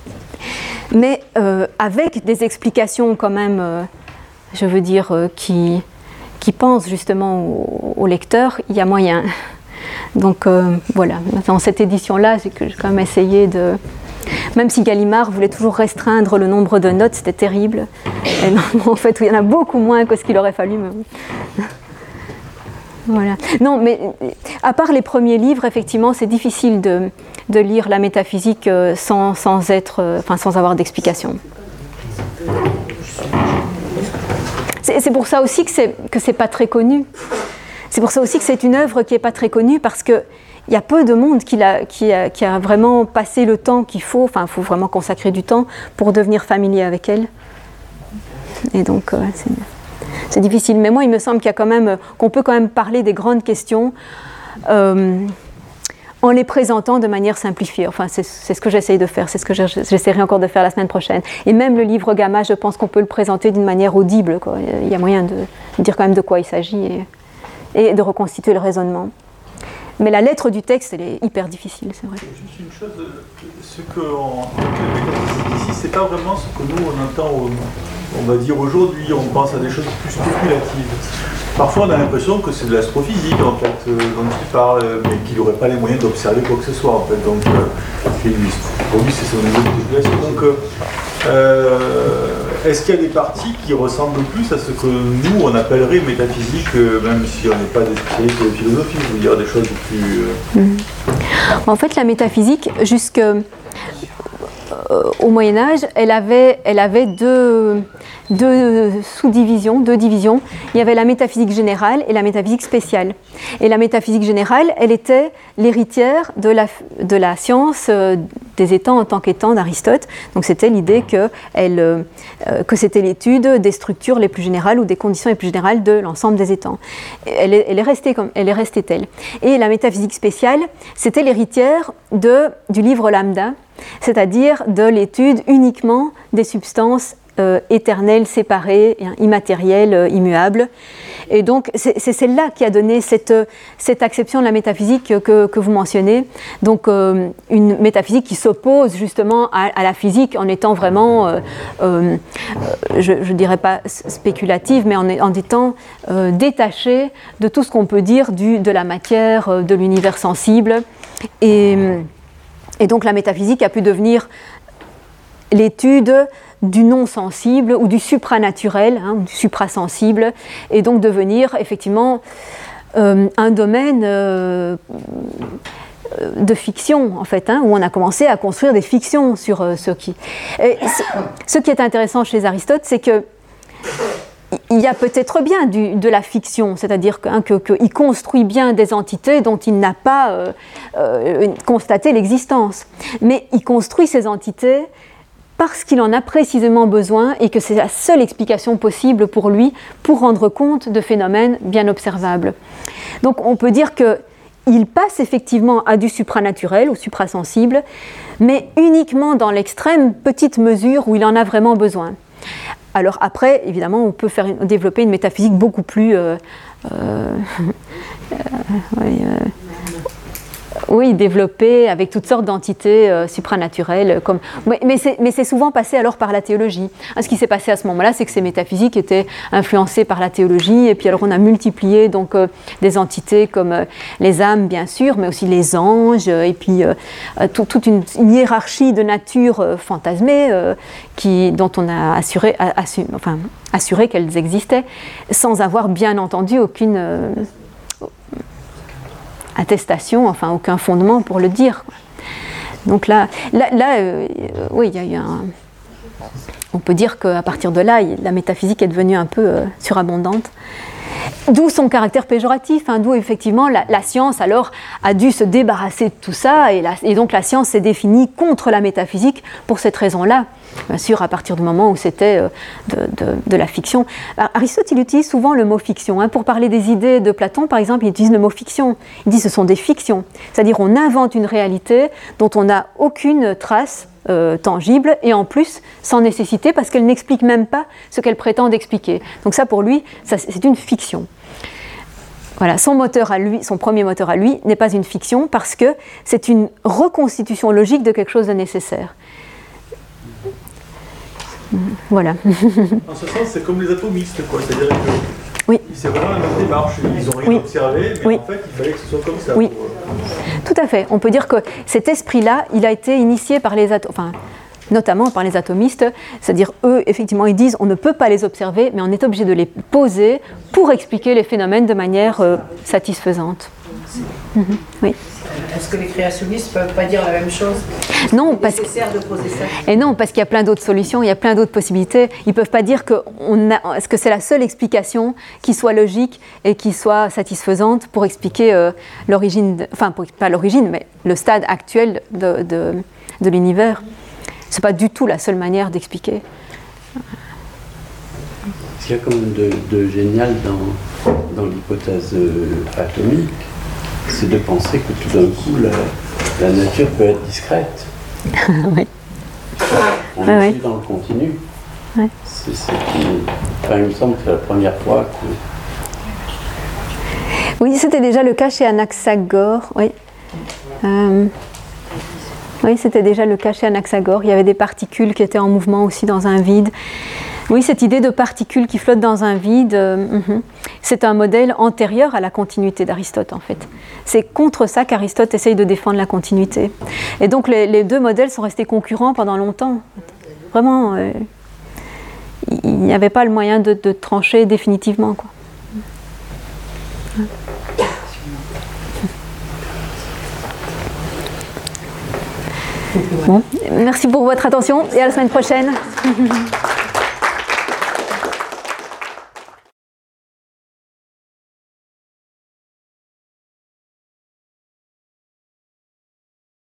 Mais euh, avec des explications quand même, euh, je veux dire, euh, qui... qui pense justement au, au lecteur, il y a moyen. Donc euh, voilà, dans cette édition-là, c'est que j'ai quand même essayé de, Même si Gallimard voulait toujours restreindre le nombre de notes, c'était terrible. Et non, en fait, il y en a beaucoup moins que ce qu'il aurait fallu. Mais... Voilà. Non, mais à part les premiers livres, effectivement, c'est difficile de, de lire la métaphysique sans, sans, être, enfin, sans avoir d'explication. C'est, c'est pour ça aussi que c'est, que c'est pas très connu. C'est pour ça aussi que c'est une œuvre qui n'est pas très connue, parce qu'il y a peu de monde qui a, qui, a, qui a vraiment passé le temps qu'il faut, enfin, il faut vraiment consacrer du temps pour devenir familier avec elle. Et donc, euh, c'est... C'est difficile, mais moi il me semble qu'il y a quand même, qu'on peut quand même parler des grandes questions euh, en les présentant de manière simplifiée. Enfin, c'est, c'est ce que j'essaye de faire, c'est ce que j'essaierai encore de faire la semaine prochaine. Et même le livre Gamma, je pense qu'on peut le présenter d'une manière audible, quoi. Il y a moyen de dire quand même de quoi il s'agit et, et de reconstituer le raisonnement. Mais la lettre du texte, elle est hyper difficile, c'est vrai. Juste une chose, ce qu'on ici, c'est pas vraiment ce que nous on entend, au, on va dire aujourd'hui, on pense à des choses plus spéculatives. Parfois on a l'impression que c'est de l'astrophysique en fait, euh, dont il parle, mais qu'il n'aurait pas les moyens d'observer quoi que ce soit en fait. Donc euh, lui, pour lui c'est son niveau de spéculation. Donc euh, est-ce qu'il y a des parties qui ressemblent plus à ce que nous on appellerait métaphysique, euh, même si on n'est pas des spécialistes de philosophie, je veux dire des choses plus... Euh... Mmh. En fait la métaphysique, jusque euh, au Moyen-Âge, elle avait, elle avait deux, deux sous-divisions, deux divisions. Il y avait la métaphysique générale et la métaphysique spéciale. Et la métaphysique générale, elle était l'héritière de la, de la science euh, des étangs en tant qu'étangs d'Aristote. Donc c'était l'idée que, elle, euh, que c'était l'étude des structures les plus générales ou des conditions les plus générales de l'ensemble des étangs. Elle est, elle est restée comme, elle est restée telle. Et la métaphysique spéciale, c'était l'héritière de, du livre Lambda, c'est-à-dire de l'étude uniquement des substances euh, éternelles, séparées, immatérielles, euh, immuables. Et donc, c'est, c'est celle-là qui a donné cette, cette acception de la métaphysique que, que vous mentionnez. Donc, euh, une métaphysique qui s'oppose justement à, à la physique en étant vraiment, euh, euh, je ne dirais pas spéculative, mais en, en étant euh, détachée de tout ce qu'on peut dire du, de la matière, de l'univers sensible. Et... Et donc la métaphysique a pu devenir l'étude du non-sensible ou du supranaturel, hein, du suprasensible, et donc devenir effectivement euh, un domaine euh, de fiction, en fait, hein, où on a commencé à construire des fictions sur euh, ce qui... Et ce, ce qui est intéressant chez Aristote, c'est que il y a peut-être bien du, de la fiction, c'est-à-dire qu'il hein, que, que construit bien des entités dont il n'a pas euh, euh, constaté l'existence. Mais il construit ces entités parce qu'il en a précisément besoin et que c'est la seule explication possible pour lui pour rendre compte de phénomènes bien observables. Donc on peut dire qu'il passe effectivement à du supranaturel ou suprasensible, mais uniquement dans l'extrême petite mesure où il en a vraiment besoin. Alors après, évidemment, on peut faire une, développer une métaphysique beaucoup plus... Euh, euh, euh, oui, euh, oui, développée avec toutes sortes d'entités euh, supranaturelles. Comme, mais, mais, c'est, mais c'est souvent passé alors par la théologie. Hein, ce qui s'est passé à ce moment-là, c'est que ces métaphysiques étaient influencées par la théologie, et puis alors on a multiplié donc, euh, des entités comme euh, les âmes, bien sûr, mais aussi les anges, euh, et puis euh, tout, toute une, une hiérarchie de nature euh, fantasmée euh, qui, dont on a assuré, assu, enfin, assuré qu'elles existaient, sans avoir bien entendu aucune... Euh, attestation, enfin aucun fondement pour le dire. Donc là, là, là euh, oui, il y a eu un... On peut dire qu'à partir de là, la métaphysique est devenue un peu euh, surabondante. D'où son caractère péjoratif, hein, d'où effectivement la, la science alors a dû se débarrasser de tout ça, et, la, et donc la science s'est définie contre la métaphysique pour cette raison-là. Bien sûr, à partir du moment où c'était euh, de, de, de la fiction. Aristote, il utilise souvent le mot fiction. Hein. Pour parler des idées de Platon, par exemple, il utilise le mot fiction. Il dit que ce sont des fictions. C'est-à-dire on invente une réalité dont on n'a aucune trace euh, tangible, et en plus sans nécessité, parce qu'elle n'explique même pas ce qu'elle prétend expliquer. Donc ça, pour lui, ça, c'est une fiction. Voilà, son moteur à lui, son premier moteur à lui, n'est pas une fiction, parce que c'est une reconstitution logique de quelque chose de nécessaire. Voilà. En ce sens, c'est comme les atomistes, quoi. C'est-à-dire que oui. c'est vraiment la même démarche. Ils n'ont rien oui. observé, mais oui. en fait, il fallait que ce soit comme ça. Oui. Pour... Tout à fait. On peut dire que cet esprit-là, il a été initié par les atomistes, enfin, notamment par les atomistes, c'est-à-dire eux, effectivement, ils disent on ne peut pas les observer, mais on est obligé de les poser pour expliquer les phénomènes de manière euh, satisfaisante. Mm-hmm. Oui. Est-ce que les créationnistes ne peuvent pas dire la même chose? Non, parce que c'est nécessaire de poser ça. Et non, parce qu'il y a plein d'autres solutions, il y a plein d'autres possibilités. Ils ne peuvent pas dire que, on a, que c'est la seule explication qui soit logique et qui soit satisfaisante pour expliquer euh, l'origine, de, enfin pas l'origine, mais le stade actuel de, de, de l'univers. Ce n'est pas du tout la seule manière d'expliquer. Ce qu'il y a comme de, de génial dans, dans l'hypothèse euh, atomique, c'est de penser que tout d'un coup, la, la nature peut être discrète. Oui. On oui, est oui. dans le continu. Oui. C'est, c'est une... enfin, il me semble que c'est la première fois que... Oui, c'était déjà le cas chez Anaxagore. Oui. Euh... Oui, c'était déjà le cas chez Anaxagore. Il y avait des particules qui étaient en mouvement aussi dans un vide. Oui, cette idée de particules qui flottent dans un vide, euh, mm-hmm. c'est un modèle antérieur à la continuité d'Aristote, en fait. C'est contre ça qu'Aristote essaye de défendre la continuité. Et donc, les, les deux modèles sont restés concurrents pendant longtemps. Vraiment, euh, il n'y avait pas le moyen de, de trancher définitivement, quoi. Bon, merci pour votre attention et à la semaine prochaine.